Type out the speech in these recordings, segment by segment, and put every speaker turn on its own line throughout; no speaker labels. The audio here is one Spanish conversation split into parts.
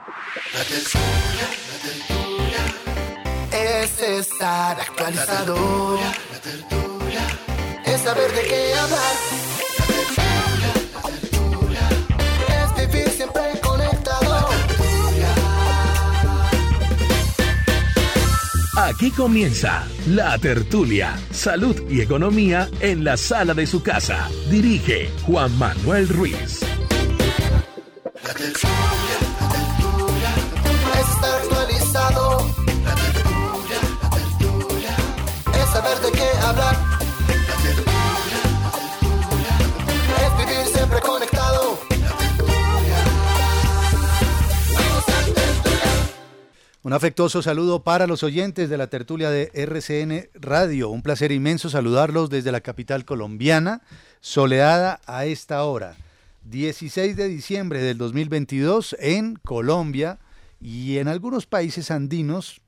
La tertulia, es estar actualizado. La tertulia, es saber de qué hablar. La tertulia, es vivir siempre conectado.
Aquí comienza La Tertulia, salud y economía en la sala de su casa. Dirige Juan Manuel Ruiz.
La tertulia, es estar actualizado. La tertulia, es saber de qué hablar. La tertulia, es vivir siempre conectado. La tertulia, vamos a la tertulia.
Un afectuoso saludo para los oyentes de la tertulia de RCN Radio. Un placer inmenso saludarlos desde la capital colombiana, soleada a esta hora. 16 de diciembre del 2022 en Colombia y en algunos países andinos,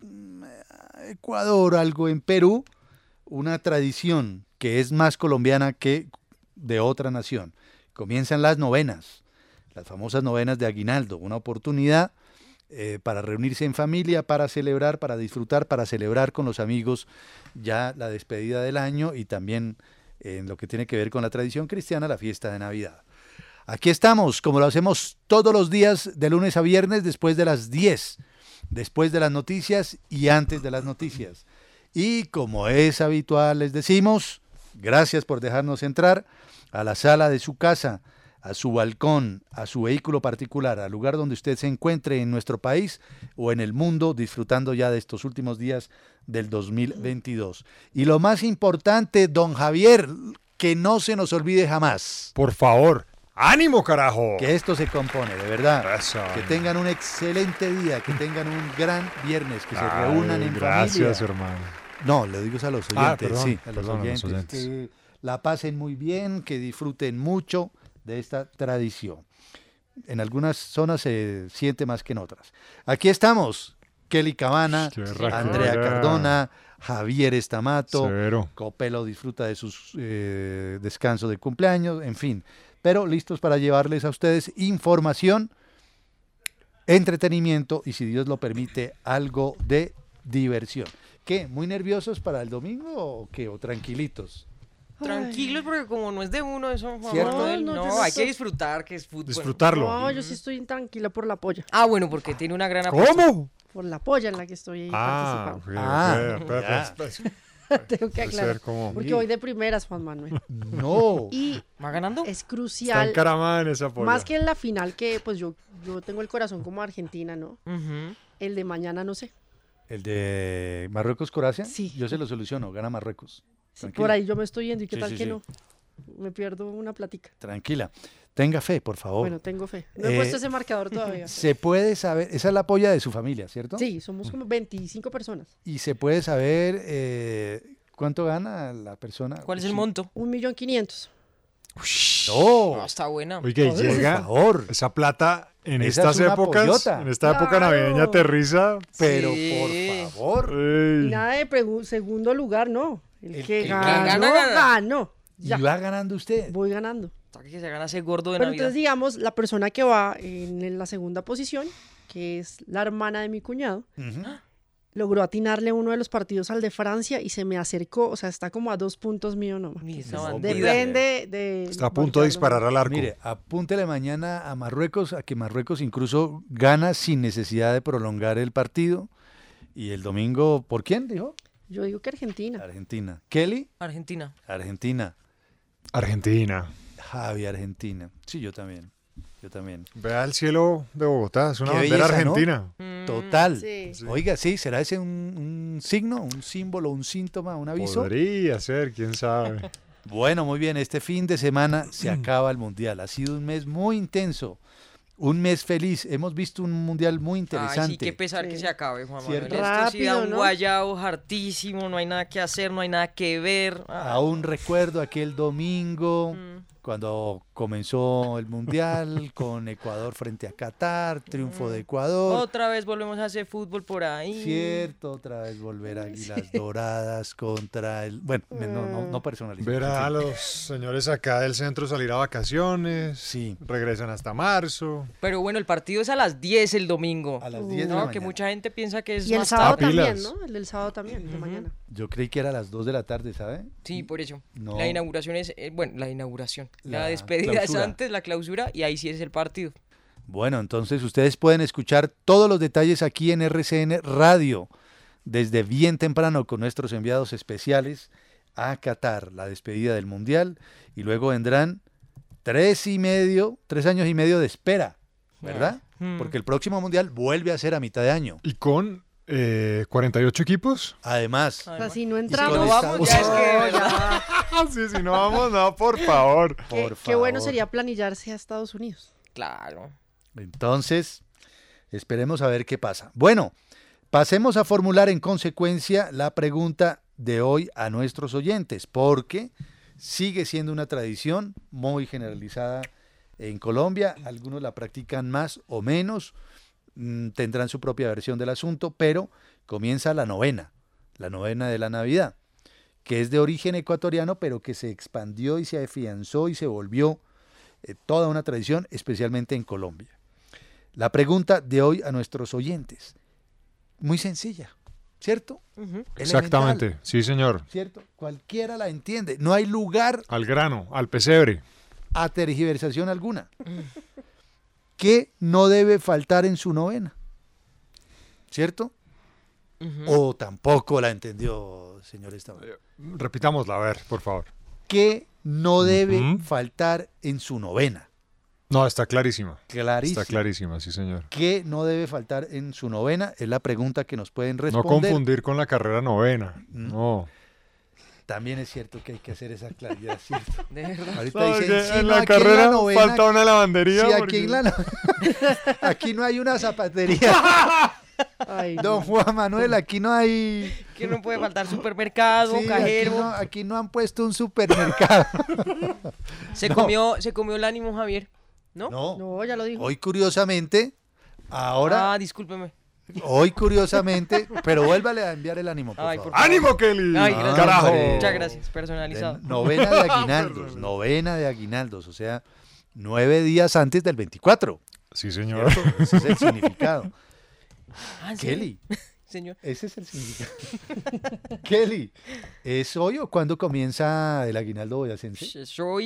Ecuador, algo en Perú, una tradición que es más colombiana que de otra nación. Comienzan las novenas, las famosas novenas de Aguinaldo, una oportunidad para reunirse en familia, para celebrar, para disfrutar, para celebrar con los amigos ya la despedida del año y también en lo que tiene que ver con la tradición cristiana, la fiesta de Navidad. Aquí estamos, como lo hacemos todos los días, de lunes a viernes, después de las 10, después de las noticias y antes de las noticias. Y como es habitual, les decimos, gracias por dejarnos entrar a la sala de su casa, a su balcón, a su vehículo particular, al lugar donde usted se encuentre en nuestro país o en el mundo, disfrutando ya de estos últimos días del 2022. Y lo más importante, don Javier, que no se nos olvide jamás.
Por favor. ¡Ánimo, carajo!
Que esto se compone, de verdad.
Eso.
Que tengan un excelente día, que tengan un gran viernes, que se reúnan en
gracias,
familia.
hermano.
No, le digo a los oyentes,
perdón,
sí, a los
perdón,
oyentes, que la pasen muy bien, que disfruten mucho de esta tradición. En algunas zonas se siente más que en otras. Aquí estamos, Kelly Cabana, Andrea Cardona, Javier Estamato,
Severo.
Copelo disfruta de sus descansos de cumpleaños, en fin. Pero listos para llevarles a ustedes información, entretenimiento y, si Dios lo permite, algo de diversión. ¿Qué? ¿Muy nerviosos para el domingo o qué? ¿O tranquilitos?
Tranquilos, porque como no es de uno eso,
¿Cierto?
no, hay que disfrutar, que es fútbol.
Disfrutarlo.
No, yo sí estoy tranquila por la polla.
Ah, bueno, porque tiene una gran apuesta.
¿Cómo?
Por la polla en la que estoy participando. Tengo que aclarar. Porque voy de primeras, Juan Manuel.
No.
Y
¿Va ganando?
es
Está
crucial.
encaramada en esa polla.
Más que en la final, que pues yo tengo el corazón como Argentina, ¿no?
Uh-huh.
El de mañana no sé.
¿El de Marruecos-Croacia?
Sí.
Yo se lo soluciono, gana Marruecos.
Sí,
Tranquila.
por ahí yo me estoy yendo y qué
Sí,
tal
sí,
que
sí.
no. Me pierdo una plática.
Tranquila. Tenga fe, por favor.
Bueno, tengo fe. No he puesto ese marcador todavía.
Se puede saber, esa es la polla de su familia, ¿cierto?
Sí, somos como 25 personas.
Y se puede saber cuánto gana la persona.
¿Cuál es el monto?
1.500.000.
No.
No, está buena.
Oiga, y
Por
llega
favor.
esa plata en
Esa
estas
es una
épocas,
pollota.
en esta época
Claro.
navideña aterriza.
Pero
Sí.
por favor.
Ey.
Y nada de segundo lugar, no. El que
gana,
ganó,
gana.
ganó.
Y
Ya,
va ganando usted.
voy ganando.
Hasta que se gana ese gordo de
Pero
Navidad.
entonces, digamos, la persona que va en la segunda posición, que es la hermana de mi cuñado,
Ujú.
logró atinarle uno de los partidos al de Francia y se me acercó, o sea, está como a 2 puntos mío nomás.
Ni esa
No,
bandida.
Depende de...
Está a punto de disparar al arco.
Mire, apúntele mañana a Marruecos, a que Marruecos incluso gana sin necesidad de prolongar el partido. Y el domingo, ¿por quién dijo?
Yo digo que Argentina.
Argentina. Kelly,
Argentina.
Argentina.
Argentina.
Javi, Argentina. Sí, yo también.
Vea el cielo de Bogotá, es una
Qué
bandera
belleza, ¿no?
argentina.
Total.
Sí.
Oiga, sí, ¿será ese un signo, un símbolo, un síntoma, un aviso?
Podría ser, quién sabe.
Bueno, muy bien, este fin de semana se acaba el Mundial. Ha sido un mes muy intenso, un mes feliz. Hemos visto un Mundial muy interesante.
Ay, sí, qué pesar que
Sí.
se acabe, Juan Manuel.
¿Cierto?
Esto sí da
Rápido,
un
¿no?
guayao hartísimo, no hay nada que hacer, no hay nada que ver.
Aún recuerdo aquel domingo, cuando comenzó el Mundial, con Ecuador frente a Qatar, triunfo de Ecuador.
Otra vez volvemos a hacer fútbol por ahí.
Cierto, otra vez volver a Águilas Doradas contra el... Bueno, no personalizo.
Ver a los señores acá del centro salir a vacaciones,
sí.
Regresan hasta marzo.
Pero bueno, el partido es a las 10 el domingo.
A las 10 de la
No,
mañana.
que mucha gente piensa que es
Y el
más
sábado
tarde.
también, ¿no? El del sábado también, de mañana.
Yo creí que era a las 2 de la tarde, ¿sabe?
Sí, por eso.
No.
La inauguración es, la inauguración. La
La
despedida
clausura.
es antes, la clausura, y ahí sí es el partido.
Bueno, entonces ustedes pueden escuchar todos los detalles aquí en RCN Radio, desde bien temprano con nuestros enviados especiales a Qatar, la despedida del Mundial, y luego vendrán 3 años y medio de espera, ¿verdad? Porque el próximo Mundial vuelve a ser a mitad de año.
Y con 48 equipos.
Además,
O sea, si no
con
entramos...
no vamos, ya es que, ¿verdad?
Sí, si no vamos, no, por favor.
Qué bueno sería planillarse a Estados Unidos.
Claro.
entonces, esperemos a ver qué pasa. Bueno, pasemos a formular en consecuencia la pregunta de hoy a nuestros oyentes, porque sigue siendo una tradición muy generalizada en Colombia. Algunos la practican más o menos, tendrán su propia versión del asunto, pero comienza la novena de la Navidad, que es de origen ecuatoriano, pero que se expandió y se afianzó y se volvió toda una tradición, especialmente en Colombia. La pregunta de hoy a nuestros oyentes, muy sencilla, ¿cierto?
Exactamente,
Elemental,
sí señor.
¿cierto? Cualquiera la entiende, no hay lugar
Al grano, al pesebre.
a tergiversación alguna. ¿Qué no debe faltar en su novena? ¿Cierto? O tampoco la entendió, señor Estaban.
Repitámosla, a ver, por favor.
¿Qué no debe faltar en su novena?
No, está clarísima.
Clarísimo.
Está clarísima, sí señor.
¿Qué no debe faltar en su novena? Es la pregunta que nos pueden
No
responder.
confundir con la carrera novena. No.
También es cierto que hay que hacer esa claridad, ¿cierto?
De verdad.
Ahorita
No,
dicen,
que
sí,
en
no,
la
aquí en
carrera
novena,
falta una lavandería.
sí,
porque-
aquí no hay una zapatería.
Ay,
Don Juan Manuel, aquí no hay...
Que no puede faltar supermercado,
Sí,
cajero.
aquí no han puesto un supermercado.
Se comió el ánimo, Javier. ¿No?
No,
no, ya lo dijo.
hoy curiosamente,
Ah, discúlpeme.
pero vuélvale a enviar el ánimo, por
Ay,
favor.
por favor.
¡Ánimo, Kelly!
Ay, gracias.
¡Carajo!
hombre.
Muchas gracias, personalizado.
Novena de aguinaldos, novena de aguinaldos, o sea, 9 días antes del 24.
Sí, señor.
¿Cierto? Ese es el significado.
Ah, ¿en serio?
Kelly,
Señor.
ese es el significado. Kelly, ¿es hoy o cuándo comienza el aguinaldo boyacense?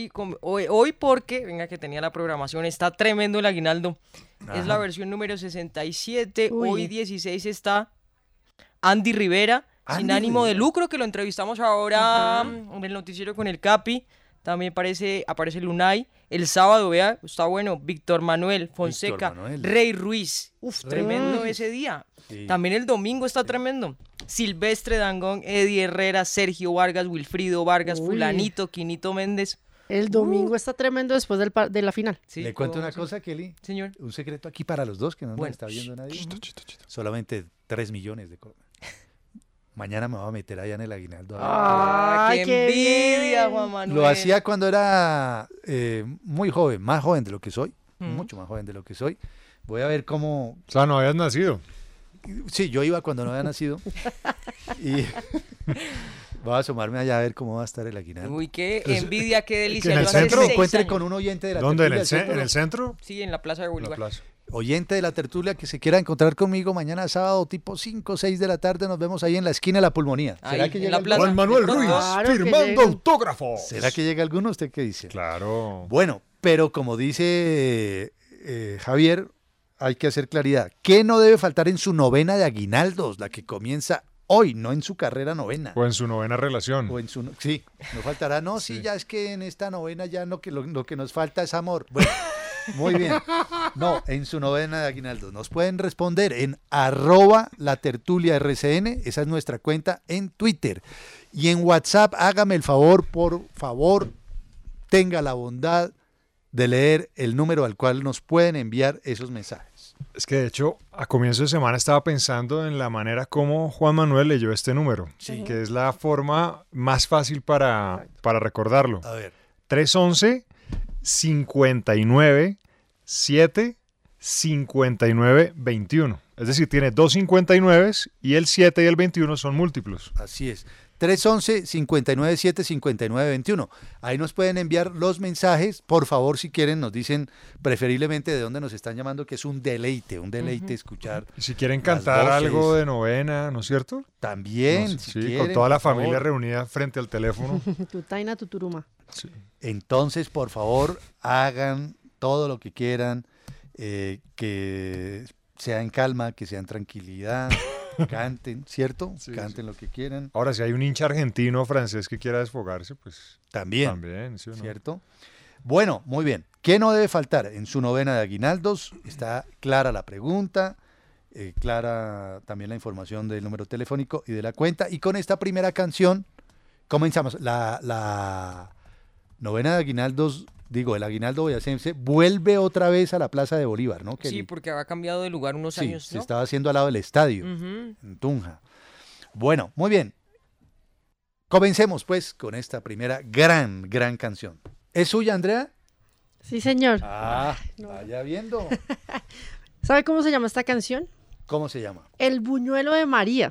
Hoy porque, venga que tenía la programación, está tremendo el aguinaldo.
Ajá.
Es la versión número 67.
Uy.
Hoy 16 está Andy Rivera, sin
Andy
ánimo de
Rivera.
lucro, que lo entrevistamos ahora en el noticiero con el Capi. También aparece Lunay. El sábado, vea, está bueno, Víctor Manuel Fonseca,
Manuel.
Rey Ruiz. Uf,
Rey
tremendo
Ruiz.
ese día.
Sí.
También el domingo está tremendo. Silvestre Dangond, Eddie Herrera, Sergio Vargas, Wilfrido Vargas,
Uy.
Fulanito, Quinito Méndez.
El domingo está tremendo después de la final.
Sí,
Le cuento
todo,
una
sí.
cosa, Kelly.
Señor.
Un secreto aquí para los dos que no nos
Bueno,
está viendo nadie.
Chito, chito, chito.
Solamente 3 millones de colones. Mañana me voy a meter allá en el aguinaldo.
¡Qué
Ay, qué
envidia,
bien.
Juan Manuel!
Lo hacía cuando era muy joven, más joven de lo que soy,
Mm.
mucho más joven de lo que soy. Voy a ver cómo...
O sea, no habías nacido.
Sí, yo iba cuando no había nacido. Y voy a asomarme allá a ver cómo va a estar el aguinaldo.
Uy, qué envidia, qué delicia.
en el
Yo hace
centro
me
6
encuentre
años.
con un oyente de la
¿Dónde? ¿En
tertulia,
el,
¿cierto?
en el centro?
Sí, en la Plaza de
En la
Bolívar.
plaza.
Oyente de la tertulia que se quiera encontrar conmigo mañana sábado tipo 5 o 6 de la tarde, nos vemos ahí en la esquina de la pulmonía. ¿Será
Ahí,
que
en
llega
la
alguno?
plaza.
Juan Manuel
de pronto.
Ruiz,
Claro que
firmando
llega.
autógrafos.
¿Será que llega alguno? ¿Usted qué dice?
Claro.
Bueno, pero como dice Javier, hay que hacer claridad. ¿Qué no debe faltar en su novena de aguinaldos, la que comienza hoy, no en su carrera novena?
O en su novena relación.
O en su, sí, no faltará, no, sí,
Sí.
ya es que en esta novena ya lo que nos falta es amor. Bueno, muy bien. No, en su novena de aguinaldos. Nos pueden responder en @latertuliaRCN, esa es nuestra cuenta en Twitter. Y en WhatsApp, hágame el favor, por favor, tenga la bondad de leer el número al cual nos pueden enviar esos mensajes.
Es que de hecho, a comienzo de semana estaba pensando en la manera como Juan Manuel leyó este número,
Sí.
que es la forma más fácil para recordarlo.
A ver,
311 59 7 59 21. Es decir, tiene dos 59 y el 7 y el 21 son múltiplos.
Así es. 311-597-5921. Ahí nos pueden enviar los mensajes. Por favor, si quieren, nos dicen preferiblemente de dónde nos están llamando, que es un deleite escuchar.
Y si quieren cantar algo de novena, ¿no es cierto?
También,
no sé, si quieren, con toda la familia reunida frente al teléfono.
Tutaina, tuturuma.
Sí.
Entonces, por favor, hagan todo lo que quieran, que sea en calma, que sea en tranquilidad. Canten, ¿cierto? Sí, canten lo que quieran.
Ahora, si hay un hincha argentino o francés que quiera desfogarse, pues
también,
¿sí o no?
¿Cierto? Bueno, muy bien. ¿Qué no debe faltar en su novena de aguinaldos? Está clara la pregunta, clara también la información del número telefónico y de la cuenta. Y con esta primera canción comenzamos. La novena de aguinaldos, el aguinaldo boyacense vuelve otra vez a la Plaza de Bolívar, ¿no?
Sí, porque había cambiado de lugar unos años, ¿no?
Se estaba haciendo al lado del estadio, en Tunja. Bueno, muy bien. Comencemos, pues, con esta primera gran canción. ¿Es suya, Andrea?
Sí, señor.
Vaya viendo.
¿Sabe cómo se llama esta canción?
¿Cómo se llama?
El buñuelo de María.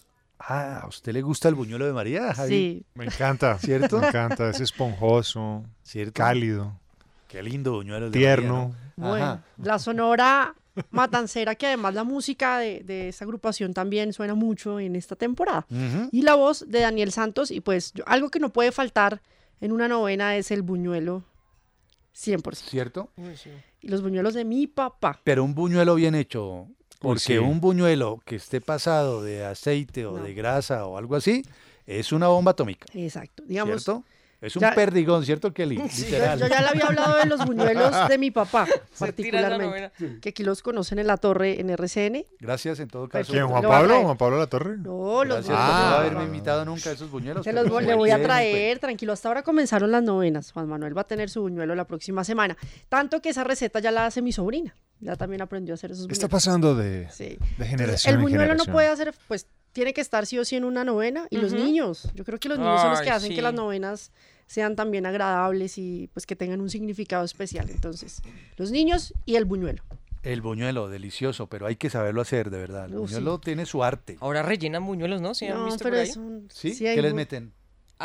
¿A usted le gusta el buñuelo de María, Javi?
Sí.
Me encanta,
¿cierto?
Me encanta, es esponjoso,
¿cierto?
cálido.
Qué lindo buñuelo de
tierno.
María, ¿no?
Bueno, la sonora matancera, que además la música de esta agrupación también suena mucho en esta temporada. Y la voz de Daniel Santos, y pues algo que no puede faltar en una novena es el buñuelo 100%.
¿Cierto?
Sí.
Y los buñuelos de mi papá.
Pero un buñuelo bien hecho, porque un buñuelo que esté pasado de aceite o de grasa o algo así, es una bomba atómica.
Exacto. Digamos,
¿cierto? Es un perdigón, ¿cierto, Kelly?
Sí,
literal.
yo ya le había hablado de los buñuelos de mi papá,
Se
particularmente. Que aquí los conocen en La Torre, en RCN.
Gracias, en todo caso.
¿Quién, Juan Pablo? ¿Juan Pablo La Torre?
No, los
Gracias por no haberme invitado nunca a esos buñuelos.
le voy a traer, tranquilo. Hasta ahora comenzaron las novenas. Juan Manuel va a tener su buñuelo la próxima semana. Tanto que esa receta ya la hace mi sobrina. Ya también aprendió a hacer esos buñuelos.
Está pasando de generación
el buñuelo
en generación.
no puede hacer, pues tiene que estar sí o sí en una novena. Y los niños, yo creo que los niños son los que hacen que las novenas sean también agradables y pues que tengan un significado especial. Entonces, los niños y el buñuelo.
El buñuelo, delicioso, pero hay que saberlo hacer, de verdad. El buñuelo tiene su arte.
Ahora rellenan buñuelos, ¿no? ¿Sí han visto
pero
por ahí?
¿Sí? ¿Qué les meten?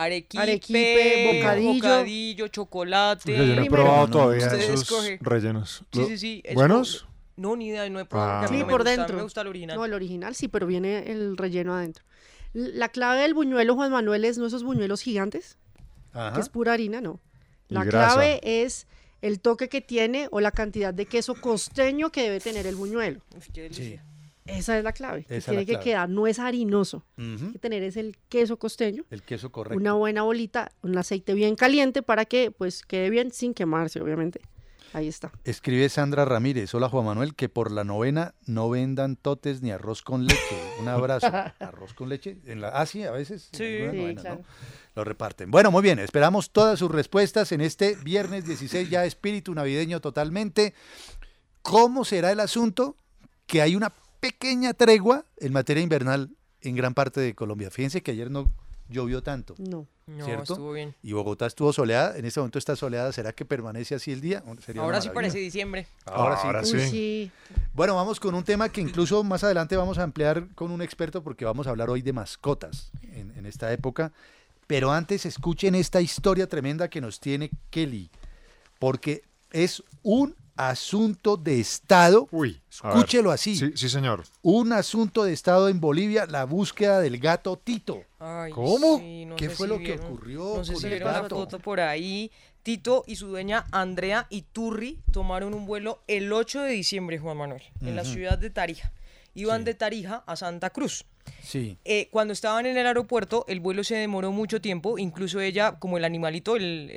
Arequipe, bocadillo, chocolate.
Yo no he probado todavía
Usted
esos
escoge.
rellenos.
Sí.
¿Buenos?
No, ni idea, no he probado.
Sí, por dentro.
Me gusta el original.
No, el original sí, pero viene el relleno adentro. La clave del buñuelo, Juan Manuel, es no esos buñuelos gigantes, que es pura harina, no. La clave es el toque que tiene o la cantidad de queso costeño que debe tener el buñuelo.
Uf, qué delicia.
Esa es la clave. Tiene que quedar, no es harinoso. Tiene que tener es el queso costeño.
El queso correcto.
Una buena bolita, un aceite bien caliente para que pues quede bien sin quemarse, obviamente. Ahí está.
Escribe Sandra Ramírez, hola Juan Manuel, que por la novena no vendan totes ni arroz con leche. Un abrazo. ¿Arroz con leche? Sí, a veces.
Sí,
novena,
claro.
¿no? Lo reparten. Bueno, muy bien, esperamos todas sus respuestas en este viernes 16, ya espíritu navideño totalmente. ¿Cómo será el asunto? Que hay una pequeña tregua en materia invernal en gran parte de Colombia. Fíjense que ayer no llovió tanto.
No,
¿cierto?
Estuvo bien.
Y Bogotá estuvo soleada. En este momento está soleada. ¿Será que permanece así el día?
Ahora sí parece diciembre.
Ahora sí.
sí.
Bueno, vamos con un tema que incluso más adelante vamos a ampliar con un experto porque vamos a hablar hoy de mascotas en esta época. Pero antes escuchen esta historia tremenda que nos tiene Kelly, porque es un asunto de Estado. Escúchelo así.
Sí, señor.
Un asunto de Estado en Bolivia, la búsqueda del gato Tito.
Ay,
¿Cómo?
Sí,
¿Qué fue lo que ocurrió
No sé
con
si
el
vieron la
gato?
foto por ahí. Tito y su dueña Andrea Iturri tomaron un vuelo el 8 de diciembre, Juan Manuel, en la ciudad de Tarija. Iban de Tarija a Santa Cruz.
Sí.
Cuando estaban en el aeropuerto, el vuelo se demoró mucho tiempo. Incluso ella, como el animalito,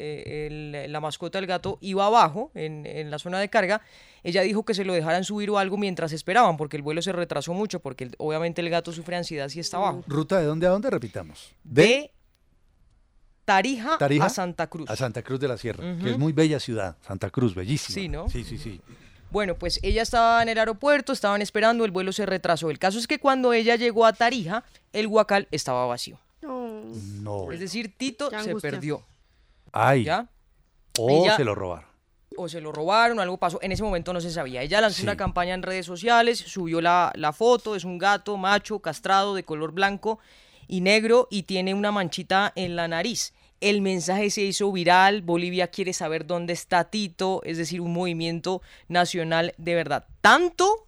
la mascota del gato, iba abajo, en la zona de carga. Ella dijo que se lo dejaran subir o algo mientras esperaban, porque el vuelo se retrasó mucho, porque obviamente el gato sufre ansiedad si está abajo.
¿Ruta de dónde a dónde? Repitamos.
De Tarija a Santa Cruz.
A Santa Cruz de la Sierra, que es muy bella ciudad. Santa Cruz, bellísima.
Sí, ¿no?
Sí.
Bueno, pues ella estaba en el aeropuerto, estaban esperando, el vuelo se retrasó. El caso es que cuando ella llegó a Tarija, el huacal estaba vacío.
No.
Es decir, Tito se perdió.
Ay.
¿Ya?
O se lo robaron.
o se lo robaron, algo pasó, en ese momento no se sabía. Ella lanzó una campaña en redes sociales, subió la foto, es un gato macho castrado de color blanco y negro y tiene una manchita en la nariz. El mensaje se hizo viral, Bolivia quiere saber dónde está Tito, es decir, un movimiento nacional de verdad. Tanto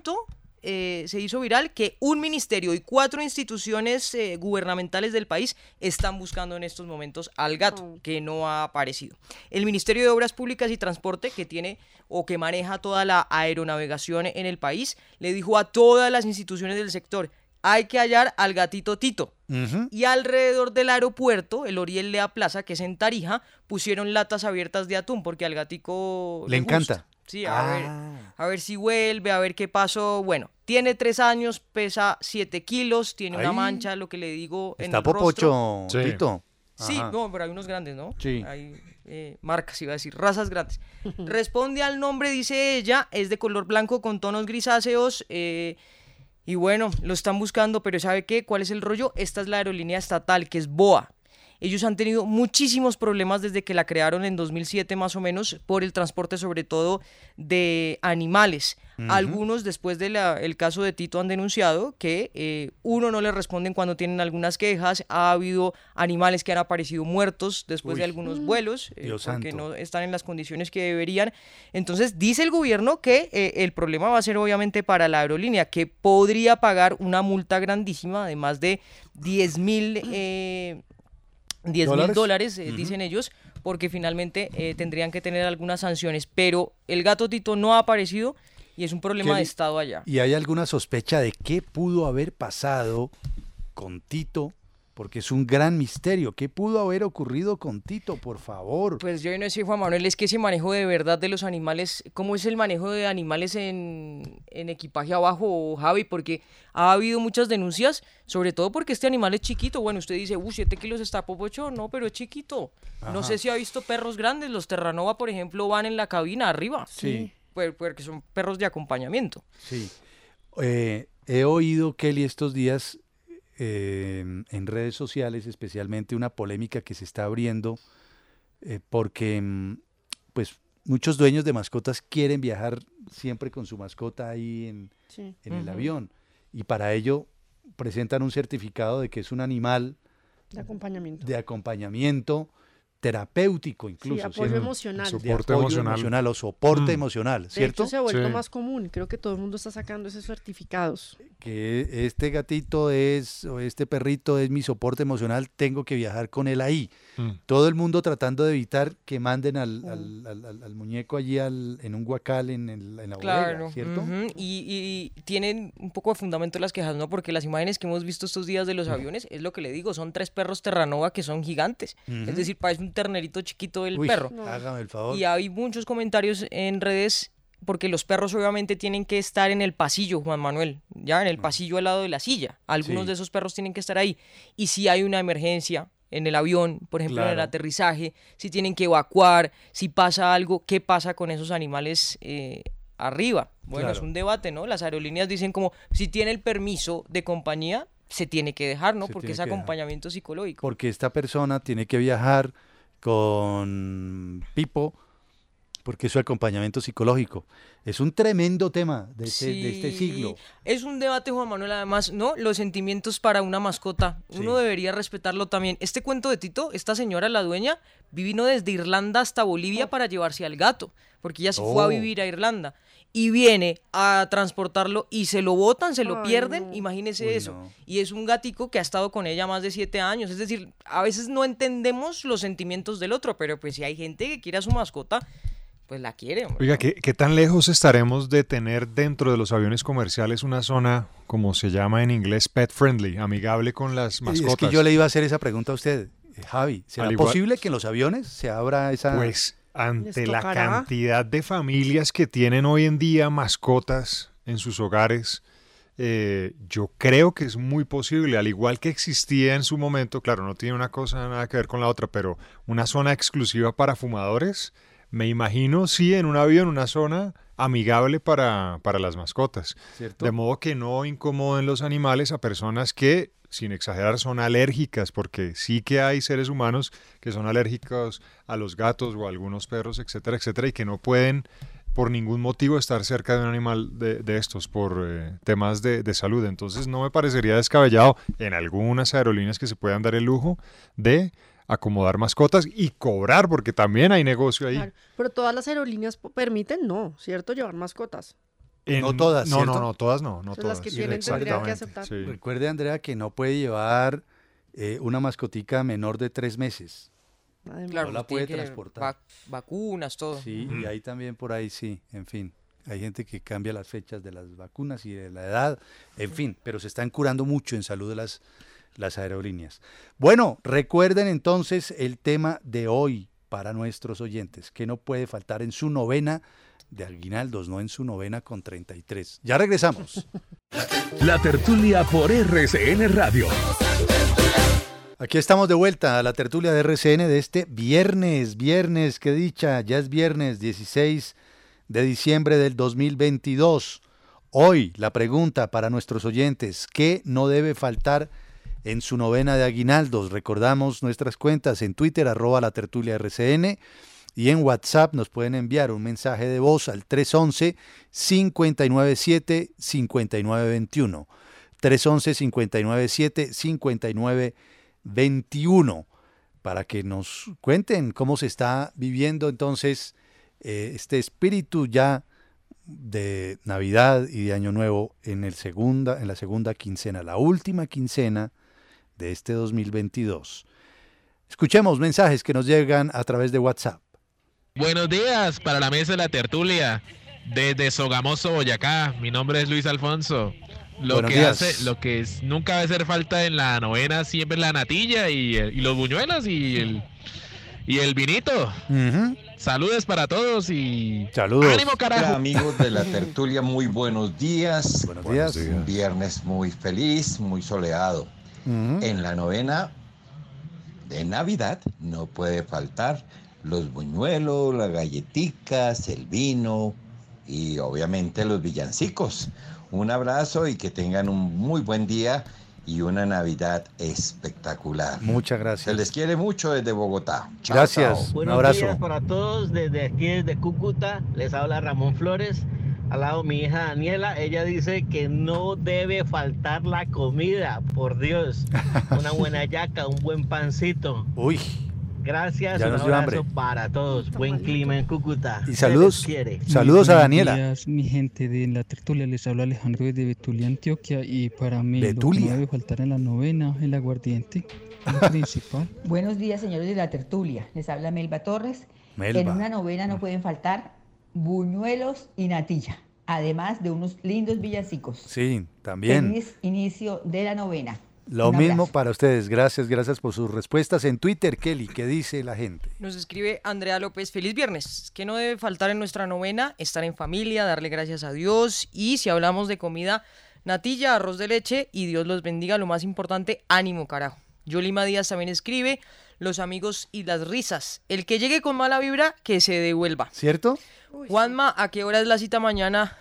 se hizo viral que un ministerio y 4 instituciones gubernamentales del país están buscando en estos momentos al gato, que no ha aparecido. El Ministerio de Obras Públicas y Transporte, que tiene o que maneja toda la aeronavegación en el país, le dijo a todas las instituciones del sector: hay que hallar al gatito Tito. Y alrededor del aeropuerto, el Oriel Lea Plaza, que es en Tarija, pusieron latas abiertas de atún porque al gatico
le encanta.
Sí, a ver si vuelve, a ver qué pasó. Bueno, tiene 3 años, pesa 7 kilos, tiene una mancha, lo que le digo, en el rostro.
Está popocho, Tito.
Sí, no, pero hay unos grandes, ¿no?
Sí.
Hay marcas, iba a decir, razas grandes. Responde al nombre, dice ella, es de color blanco con tonos grisáceos, y bueno, lo están buscando, pero ¿sabe qué? ¿Cuál es el rollo? Esta es la aerolínea estatal, que es BOA. Ellos han tenido muchísimos problemas desde que la crearon en 2007 más o menos por el transporte sobre todo de animales. Algunos después del caso de Tito han denunciado que uno no les responden cuando tienen algunas quejas. Ha habido animales que han aparecido muertos después de algunos vuelos porque no están en las condiciones que deberían. Entonces dice el gobierno que el problema va a ser obviamente para la aerolínea, que podría pagar una multa grandísima de más de $10,000 dicen ellos, porque finalmente tendrían que tener algunas sanciones, pero el gato Tito no ha aparecido y es un problema de Estado allá.
¿Y hay alguna sospecha de qué pudo haber pasado con Tito? Porque es un gran misterio. ¿Qué pudo haber ocurrido con Tito, por favor?
Pues yo no sé, Juan Manuel, es que ese manejo de verdad de los animales, ¿cómo es el manejo de animales en equipaje abajo, Javi? Porque ha habido muchas denuncias, sobre todo porque este animal es chiquito. Bueno, usted dice, 7 kilos está popocho, no, pero es chiquito. Ajá. No sé si ha visto perros grandes, los Terranova, por ejemplo, van en la cabina arriba.
Sí.
Porque son perros de acompañamiento.
Sí. He oído, Kelly, estos días en redes sociales, especialmente una polémica que se está abriendo porque pues muchos dueños de mascotas quieren viajar siempre con su mascota ahí en el avión, y para ello presentan un certificado de que es un animal de acompañamiento terapéutico, incluso.
Sí, apoyo emocional.
Soporte emocional o soporte emocional, ¿cierto?
De hecho, se ha vuelto más común. Creo que todo el mundo está sacando esos certificados.
Que este gatito o este perrito es mi soporte emocional, tengo que viajar con él ahí. Todo el mundo tratando de evitar que manden al muñeco allí en un guacal en la bodega, ¿cierto?
Y tienen un poco de fundamento las quejas, ¿no? Porque las imágenes que hemos visto estos días de los aviones, es lo que le digo, son 3 perros Terranova que son gigantes. Es decir, parece un ternerito chiquito el perro.
Hágame el favor.
Y hay muchos comentarios en redes, porque los perros obviamente tienen que estar en el pasillo, Juan Manuel, ya en el pasillo al lado de la silla. Algunos de esos perros tienen que estar ahí. Y si hay una emergencia en el avión, por ejemplo, en el aterrizaje, si tienen que evacuar, si pasa algo, ¿qué pasa con esos animales arriba? Bueno, es un debate, ¿no? Las aerolíneas dicen como, si tiene el permiso de compañía, se tiene que dejar, ¿no? Porque es acompañamiento psicológico.
Porque esta persona tiene que viajar con Pipo, porque es su acompañamiento psicológico. Es un tremendo tema de este siglo.
Es un debate, Juan Manuel, además, ¿no? Los sentimientos para una mascota, uno debería respetarlo también. Este cuento de Tito, esta señora, la dueña, vino desde Irlanda hasta Bolivia para llevarse al gato, porque ella se fue a vivir a Irlanda. Y viene a transportarlo y se lo botan, se lo pierden, imagínese eso. No. Y es un gatico que ha estado con ella más de 7 años. Es decir, a veces no entendemos los sentimientos del otro, pero pues si hay gente que quiere a su mascota, pues la quiere. Hombre.
Oiga, ¿qué tan lejos estaremos de tener dentro de los aviones comerciales una zona, como se llama en inglés, pet friendly, amigable con las mascotas?
Es que yo le iba a hacer esa pregunta a usted, Javi. ¿Será posible que en los aviones se abra esa...?
Pues ante la cantidad de familias que tienen hoy en día mascotas en sus hogares, yo creo que es muy posible, al igual que existía en su momento, claro, no tiene una cosa nada que ver con la otra, pero una zona exclusiva para fumadores, Me imagino, sí, en un avión, una zona amigable para las mascotas.
¿Cierto?
De modo que no incomoden los animales a personas que, sin exagerar, son alérgicas, porque sí que hay seres humanos que son alérgicos a los gatos o a algunos perros, etcétera, etcétera, y que no pueden por ningún motivo estar cerca de un animal de estos por temas de salud. Entonces no me parecería descabellado en algunas aerolíneas que se puedan dar el lujo de acomodar mascotas y cobrar, porque también hay negocio ahí.
Claro, pero todas las aerolíneas permiten, no, ¿cierto? Llevar mascotas.
No todas,
No,
¿cierto?
no, todas no. No
Entonces,
todas.
las que tienen tendrían que
Exactamente,
aceptar.
sí.
Recuerde, Andrea, que no puede llevar una mascotica menor de 3 meses.
Además,
Claro,
No la
tiene
puede
que
transportar.
vacunas, todo.
Sí, y ahí también por ahí sí, en fin. Hay gente que cambia las fechas de las vacunas y de la edad, en fin, pero se están curando mucho en salud de las aerolíneas. Bueno, recuerden entonces el tema de hoy para nuestros oyentes, que no puede faltar en su novena de aguinaldos, no en su novena con 33. Ya regresamos.
La tertulia por RCN Radio.
Aquí estamos de vuelta a la tertulia de RCN de este viernes, qué dicha, ya es viernes 16 de diciembre del 2022. Hoy la pregunta para nuestros oyentes, ¿qué no debe faltar en su novena de aguinaldos? Recordamos nuestras cuentas en Twitter, @latertuliaRCN, y en WhatsApp nos pueden enviar un mensaje de voz al 311-597-5921. 311-597-5921, para que nos cuenten cómo se está viviendo entonces este espíritu ya de Navidad y de Año Nuevo en la segunda quincena, la última quincena de este 2022. Escuchemos mensajes que nos llegan a través de WhatsApp.
Buenos días para la mesa de la tertulia desde Sogamoso, Boyacá. Mi nombre es Luis Alfonso. Lo que nunca debe hacer falta en la novena siempre es la natilla y los buñuelos y el vinito.
Uh-huh.
Saludos para todos y
saludos.
¡Ánimo, carajo!
Hola, amigos de la tertulia, muy buenos días.
Buenos días.
Un viernes muy feliz, muy soleado.
Uh-huh.
En la novena de Navidad no puede faltar los buñuelos, las galletitas, el vino y obviamente los villancicos. Un abrazo y que tengan un muy buen día y una Navidad espectacular.
Muchas gracias.
Se les quiere mucho desde Bogotá. Chao,
Gracias.
chao.
Un
Buenos
abrazo.
días para todos, desde aquí, desde Cúcuta, les habla Ramón Flores, al lado mi hija Daniela. Ella dice que no debe faltar la comida, por Dios, una buena yaca, un buen pancito.
Uy,
Gracias,
ya
un
nos dio
abrazo
hambre.
para todos, buen clima en Cúcuta.
Y
Se
saludos.
les quiere.
Saludos a Daniela.
Buenos días, mi gente de la tertulia, les habla Alejandro desde Betulia, Antioquia, y para mí
Betulia.
lo que no debe faltar en la novena, el aguardiente, lo principal.
Buenos días, señores de la tertulia. Les habla Melba Torres.
Melba.
En una novena no pueden faltar buñuelos y natilla, además de unos lindos villancicos.
Sí, también.
Feliz inicio de la novena.
Lo
Un
mismo
abrazo.
para ustedes. Gracias por sus respuestas en Twitter. Kelly, ¿qué dice la gente?
Nos escribe Andrea López, feliz viernes. ¿Qué no debe faltar en nuestra novena? Estar en familia, darle gracias a Dios. Y si hablamos de comida, natilla, arroz de leche y Dios los bendiga. Lo más importante, ánimo, carajo. Yolima Díaz también escribe, los amigos y las risas. El que llegue con mala vibra, que se devuelva.
¿Cierto?
Juanma, ¿a qué hora es la cita mañana?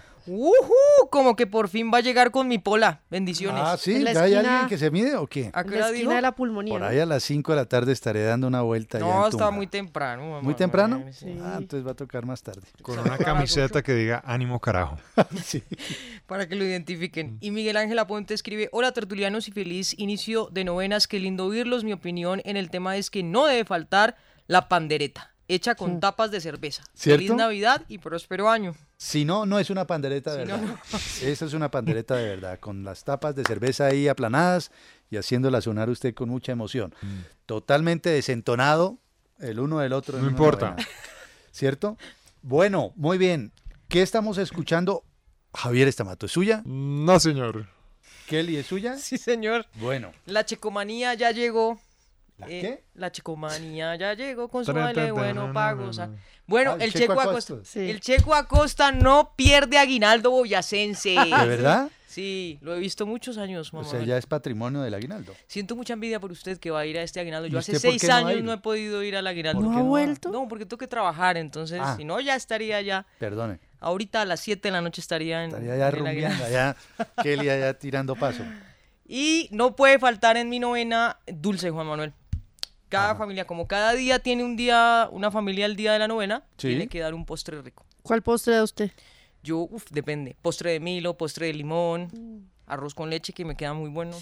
Como que por fin va a llegar con mi pola. Bendiciones.
Ah, sí,
En la
¿ya hay
esquina-
alguien que se mide o qué?
¿A qué
En la
hora
esquina
dijo?
de la pulmonía.
Por
¿no?
ahí a las 5 de la tarde estaré dando una vuelta. allá
No,
en
está
Tunja.
muy temprano. mamá.
¿Muy temprano?
Sí.
Ah, entonces va a tocar más tarde.
Con una camiseta que diga ánimo carajo.
Sí.
Para que lo identifiquen. Y Miguel Ángel Aponte escribe, hola tertulianos y feliz inicio de novenas, qué lindo oírlos. Mi opinión en el tema es que no debe faltar la pandereta, hecha con tapas de cerveza.
¿Cierto?
Feliz Navidad y próspero año.
Si no, no es una pandereta de
Si no,
verdad. Esa es una pandereta de verdad, con las tapas de cerveza ahí aplanadas y haciéndola sonar usted con mucha emoción. Totalmente desentonado el uno del otro. en
No
una
importa.
novena. ¿Cierto? Bueno, muy bien. ¿Qué estamos escuchando? Javier Estamato, ¿es suya?
No, señor.
¿Kelly es suya?
Sí, señor.
Bueno,
La checomanía ya llegó.
¿Qué?
La chicomanía ya llegó con su baile bueno para gozar. Bueno, el Checo Acosta.
Sí.
El Checo Acosta no pierde aguinaldo boyacense.
¿De verdad?
Sí, lo he visto muchos años, mamá.
O sea, ya es patrimonio del aguinaldo.
Siento mucha envidia por usted que va a ir a este aguinaldo. Yo
¿Y
hace
usted por
6
qué no va a
años
ir?
no he podido ir al aguinaldo.
¿No ha vuelto?
No, porque tengo que trabajar, entonces, si no, ya estaría ya.
Perdone.
Ahorita a las 7 de la noche estaría en
Estaría ya
en el
rumbeando,
aguinaldo.
allá, Kelly allá tirando paso.
Y no puede faltar en mi novena dulce, Juan Manuel. Cada familia, como cada día tiene una familia el día de la novena,
Sí.
tiene que dar un postre rico.
¿Cuál postre da usted?
Yo, depende. Postre de Milo, postre de limón, arroz con leche que me queda muy bueno.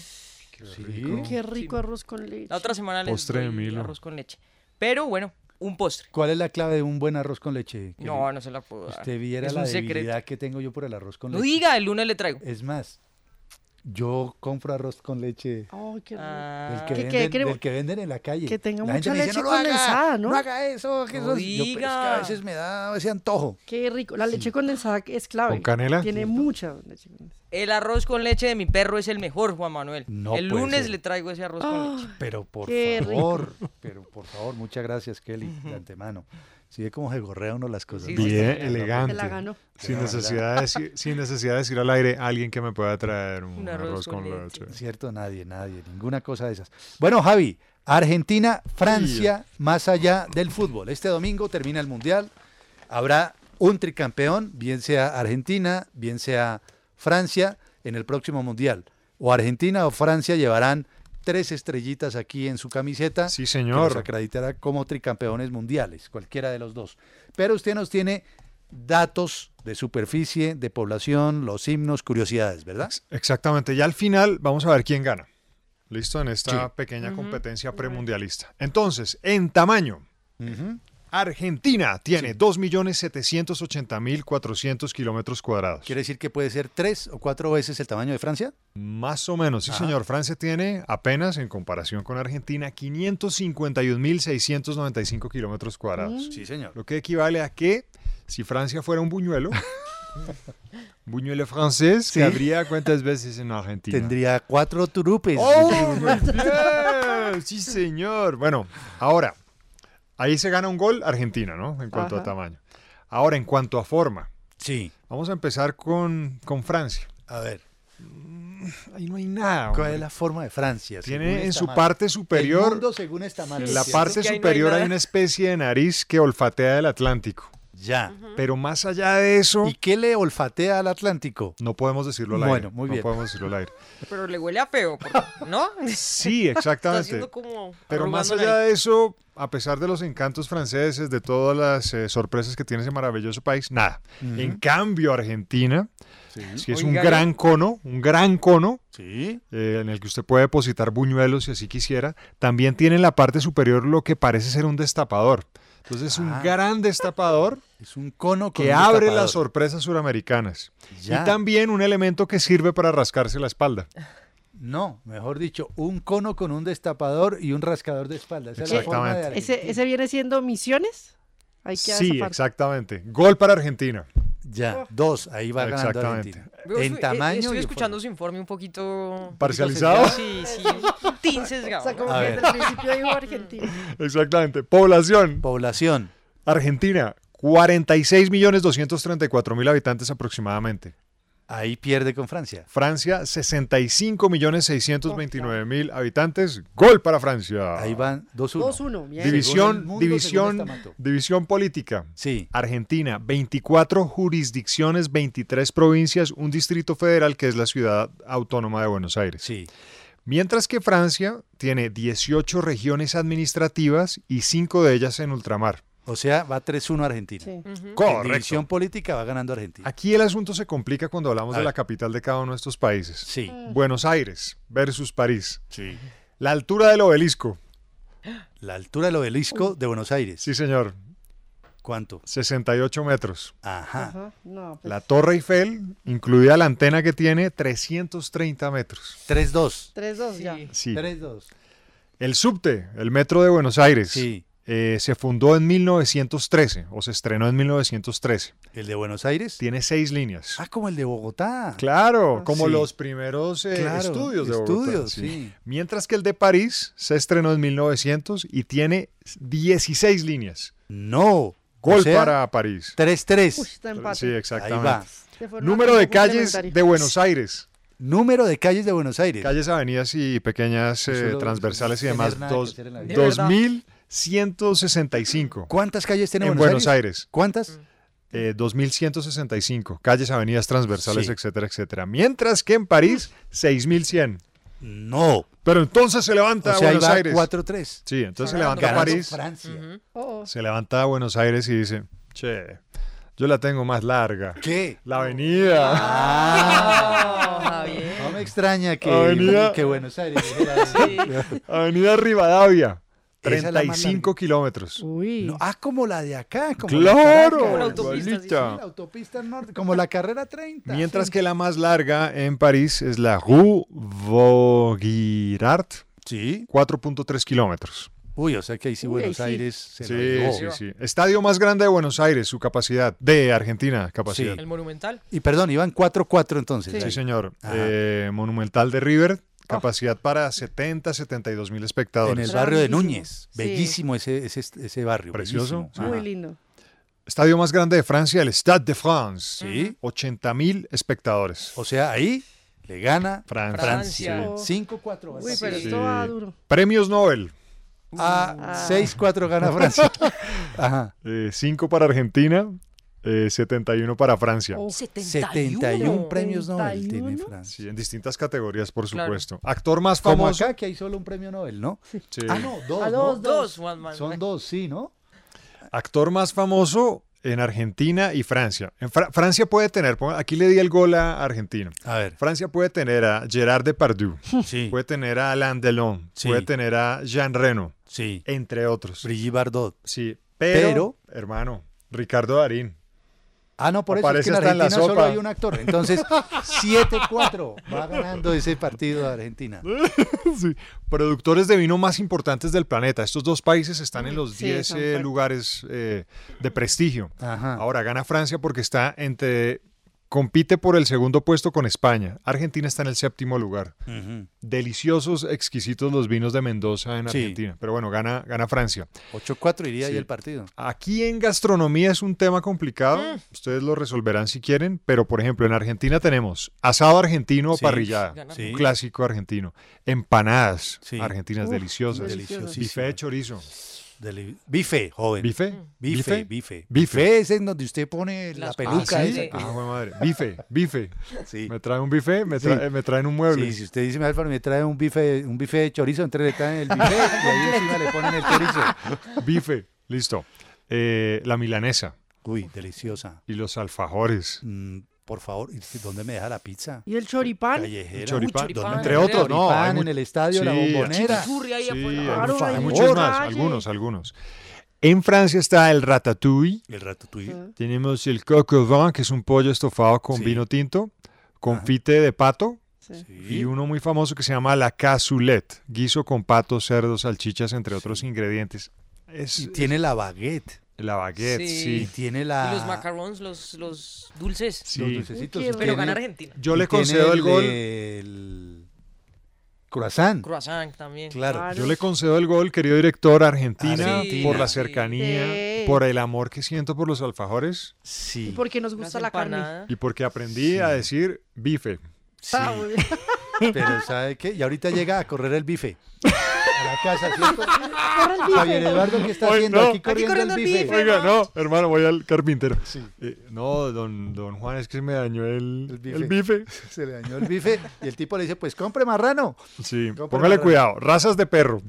Qué rico arroz con leche.
La otra semana les
Postre de
doy
Milo.
arroz con leche. Pero bueno, un postre.
¿Cuál es la clave de un buen arroz con leche, Kelly?
No se la puedo dar.
Usted viera
Es
la
un secreto.
debilidad que tengo yo por el arroz con
No
leche.
diga, el lunes le traigo.
Es más, yo compro arroz con leche
Ay, qué rico.
del que,
¿Qué
venden,
queremos?
del que venden en la calle.
Que tenga
La gente
mucha
me dice,
leche
no lo haga,
condensada, ¿no?
no haga eso. Que
No
eso es-". Yo, pero es que a
diga.
veces me da ese antojo.
Qué rico. La leche condensada es clave.
¿Con canela?
Tiene mucha leche condensada.
El arroz con leche de mi perro es el mejor, Juan Manuel.
No
el
puede
lunes
ser.
le traigo ese arroz con leche.
Pero por
Qué
favor, muchas gracias, Kelly, de antemano. Si ve cómo se gorrea uno las cosas.
Sí,
¿no?
sí,
Bien,
sí.
elegante.
Se la ganó.
Sin necesidad, sin necesidad de decir al aire alguien que me pueda traer un arroz con leche.
Cierto, nadie, ninguna cosa de esas. Bueno, Javi, Argentina, Francia, más allá del fútbol. Este domingo termina el Mundial, habrá un tricampeón, bien sea Argentina, bien sea Francia, en el próximo Mundial. O Argentina o Francia llevarán 3 estrellitas aquí en su camiseta.
Sí,
Que
señor.
los acreditará como tricampeones mundiales, cualquiera de los dos. Pero usted nos tiene datos de superficie, de población, los himnos, curiosidades, ¿verdad?
Exactamente. Ya al final vamos a ver quién gana. ¿Listo? En esta pequeña competencia premundialista. Entonces, en tamaño, Argentina tiene 2.780.400 kilómetros cuadrados.
¿Quiere decir que puede ser 3 o 4 veces el tamaño de Francia?
Más o menos, sí, señor. Francia tiene apenas, en comparación con Argentina, 551.695 kilómetros cuadrados.
Sí, señor.
Lo que equivale a que, si Francia fuera un buñuelo, buñuelo francés,
Sí.
cabría cuántas veces en Argentina.
Tendría 4 turupes.
¡Oh, muy bien! Sí, señor. Bueno, ahora, ahí se gana un gol Argentina, ¿no? En cuanto a tamaño. Ahora, en cuanto a forma,
Sí.
vamos a empezar con Francia.
A ver,
Ahí no hay nada.
¿cuál
hombre.
es la forma de Francia? según
Tiene en
esta
su
mano?
parte
El
superior,
mundo según esta mano.
en la
¿cierto?
parte
que ahí no hay
superior hay
nada.
una especie de nariz que olfatea el Atlántico.
Ya.
Pero más allá de eso,
¿Y qué le olfatea al Atlántico?
no podemos decirlo al aire.
Bueno, muy bien.
No podemos decirlo al aire.
Pero le huele a feo, ¿no?
Sí,
Está
exactamente.
haciendo como
Pero más
arrugando
allá
la-
de eso, a pesar de los encantos franceses, de todas las sorpresas que tiene ese maravilloso país, nada. En cambio, Argentina, sí es un
Oiga,
gran cono,
Sí.
en el que usted puede depositar buñuelos si así quisiera. También tiene en la parte superior lo que parece ser un destapador. Entonces es un gran destapador
Es un cono con
que
un
abre
destapador.
las sorpresas suramericanas.
Ya.
Y también un elemento que sirve para rascarse la espalda.
No, mejor dicho, un cono con un destapador y un rascador de espalda. Esa es la forma de
Exactamente.
Argentina.
¿Ese viene siendo Misiones? Ahí queda
Sí,
esa parte.
exactamente. Gol para Argentina.
Ya, 2, ahí va ganando
Exactamente.
Argentina.
Veo,
En tamaño
Estoy
y en
escuchando
forma.
su informe un poquito...
¿Parcializado?
Sí, un tin sesgado,
O sea, como
A
que
ver.
desde el principio dijo Argentina.
Exactamente. Población.
Población.
Argentina, 46.234.000 habitantes aproximadamente.
Ahí pierde con Francia.
Francia, 65.629.000 habitantes. Gol para Francia.
Ahí van 2-1.
2-1, bien.
Según el
División,
mundo,
división,
según esta mato.
división política.
Sí.
Argentina, 24 jurisdicciones, 23 provincias, un distrito federal que es la ciudad autónoma de Buenos Aires.
Sí.
Mientras que Francia tiene 18 regiones administrativas y 5 de ellas en ultramar.
O sea, va 3-1 Argentina.
Sí.
En división política va ganando Argentina.
Aquí el asunto se complica cuando hablamos
A
de la
ver.
capital de cada uno de estos países.
Sí.
Buenos Aires versus París.
Sí.
La altura del obelisco.
La altura del obelisco de Buenos Aires.
Sí, señor.
¿Cuánto?
68 metros.
Ajá.
Ajá. No, pues,
La Torre Eiffel, incluida la antena que tiene, 330 metros.
3-2.
3-2 ya.
Sí.
3-2.
El subte, el metro de Buenos Aires.
Sí.
Se fundó en 1913 o se estrenó en 1913.
¿El de Buenos Aires?
Tiene 6 líneas.
Ah, como el de Bogotá.
Claro, como
sí.
los primeros estudios de Bogotá.
Sí.
Mientras que el de París se estrenó en 1900 y tiene 16 líneas.
No.
Gol para París.
3-3.
Uy, está empate.
Sí, exactamente.
Ahí va.
Número de calles de Buenos Aires.
Número de calles de Buenos Aires.
Calles, avenidas y pequeñas transversales y demás. 2165.
¿Cuántas calles tiene
en Buenos Aires?
¿Cuántas?
2165. Calles, avenidas transversales, etcétera, etcétera. Mientras que en París, 6100.
No.
Pero entonces se levanta Buenos Aires.
4-3.
Sí, entonces se levanta París.
Francia.
Se levanta a Buenos Aires y dice, che, yo la tengo más larga.
¿Qué?
La avenida.
No me extraña que Buenos Aires.
Avenida Rivadavia. 35 kilómetros.
Uy. No, como la de acá. Como
claro.
Como la autopista norte, como la carrera 30.
Mientras que la más larga en París es la Rue Vaugirard.
Sí.
4.3 kilómetros.
Uy, o sea que ahí sí Buenos Aires se
sí. Estadio más grande de Buenos Aires, su capacidad. De Argentina, capacidad.
Sí. El Monumental.
Y perdón, iban 4-4 entonces.
Sí, señor. Monumental de River. Capacidad para 72 mil espectadores.
En el barrio de Núñez. Bellísimo ese barrio.
Precioso.
Muy lindo.
Estadio más grande de Francia, el Stade de France.
Sí.
80.000 espectadores.
O sea, ahí le gana
Francia.
5-4.
Uy, pero esto va duro.
Premios Nobel.
6-4 gana Francia. Ajá.
5 para Argentina. 71 para Francia.
71 premios Nobel tiene Francia.
Sí, en distintas categorías, por supuesto. Actor más famoso.
Como acá, que hay solo un premio Nobel, ¿no?
Sí.
Ah, no, dos. Son dos, sí, ¿no?
Actor más famoso en Argentina y Francia. Francia puede tener, aquí le di el gol a Argentina.
A ver.
Francia puede tener a Gerard Depardieu.
Sí.
Puede tener a Alain Delon.
Sí.
Puede tener a Jean Reno.
Sí.
Entre otros.
Brigitte Bardot.
Sí. Pero, hermano, Ricardo Darín.
Ah, no, por eso es que en Argentina solo hay un actor. Entonces, 7-4 va ganando ese partido de Argentina.
Sí. Productores de vino más importantes del planeta. Estos dos países están en los 10 lugares de prestigio.
Ajá.
Ahora gana Francia porque compite por el segundo puesto con España. Argentina está en el 7º lugar.
Uh-huh.
Deliciosos, exquisitos los vinos de Mendoza en Argentina. Pero bueno, gana Francia.
8-4 iría ahí el partido.
Aquí en gastronomía es un tema complicado. Ustedes lo resolverán si quieren. Pero, por ejemplo, en Argentina tenemos asado argentino o parrillada. Un clásico argentino. Empanadas argentinas deliciosas. Bife de chorizo.
Bife, joven.
¿Bife?
Bife es en donde usted pone la peluca.
¿Sí? Buena madre. Bife.
Sí.
Me trae un bife, me traen un mueble.
Sí, si usted dice, Álvaro, me trae un bife de chorizo, entonces le traen el bife y ahí encima le ponen el chorizo.
Bife, listo. La milanesa.
Uy, deliciosa.
Y los alfajores.
Por favor, ¿dónde me deja la pizza?
¿Y el choripán?
Callejera.
El choripán. Entre otros, ¿no?
Choripán en el estadio, la Bombonera.
Hay muchos más, algunos. En Francia está el ratatouille. Tenemos el coq au vin, que es un pollo estofado con vino tinto, confite de pato. Y uno muy famoso que se llama la cassoulet, guiso con patos, cerdos, salchichas, entre otros ingredientes.
Y tiene la baguette.
La baguette, sí.
Tiene
y los macarons, los dulces.
Sí. Los dulcecitos.
Pero gana Argentina.
Yo le concedo el gol.
El croissant.
Croissant también.
Claro.
Yo le concedo el gol, querido director, Argentina. Por la cercanía, por el amor que siento por los alfajores.
Sí.
Y porque nos gusta la carne.
Y porque aprendí a decir bife.
Sí. Pero ¿sabe qué? Y ahorita llega a correr el bife. A la casa, ¿cierto? Javier Eduardo, ¿qué está haciendo? Aquí corriendo el bife.
Oiga, no, hermano, voy al carpintero. Sí. No, don Juan, es que se me dañó el bife.
Se le dañó el bife y el tipo le dice, pues compre marrano.
Sí, póngale cuidado. Razas de perro.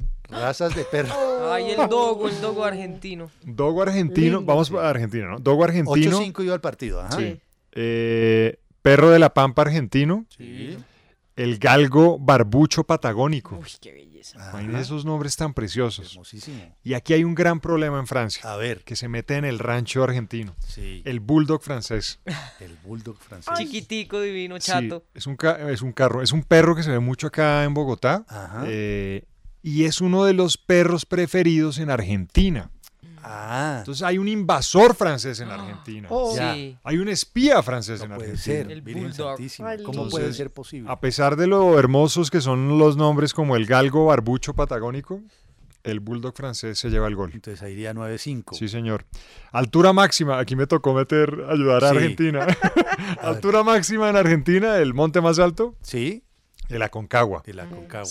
Ay, el dogo argentino.
Dogo argentino, lindo, vamos a Argentina, ¿no? Dogo argentino.
8-5 iba al partido, ajá.
Sí. Perro de la Pampa argentino.
Sí.
El galgo barbucho patagónico.
Uy, qué belleza.
Imagínense esos nombres tan preciosos.
Hermosísimo.
Y aquí hay un gran problema en Francia.
A ver.
Que se mete en el rancho argentino.
Sí.
El bulldog francés.
El bulldog francés.
Chiquitico, divino, chato.
Sí, es un perro que se ve mucho acá en Bogotá.
Ajá.
y es uno de los perros preferidos en Argentina. Entonces hay un invasor francés en Argentina.
Sí.
Hay un espía francés en
puede
Argentina.
ser,
El
Virgen
bulldog.
Santísima. ¿Cómo
Entonces,
puede ser posible?
A pesar de lo hermosos que son los nombres como el galgo barbucho patagónico, el bulldog francés se lleva el gol.
Entonces ahí iría 9-5.
Sí, señor. Altura máxima, aquí me tocó ayudar a
Sí.
Argentina. Altura máxima en Argentina, el monte más alto,
Sí,
el Aconcagua.
el Aconcagua.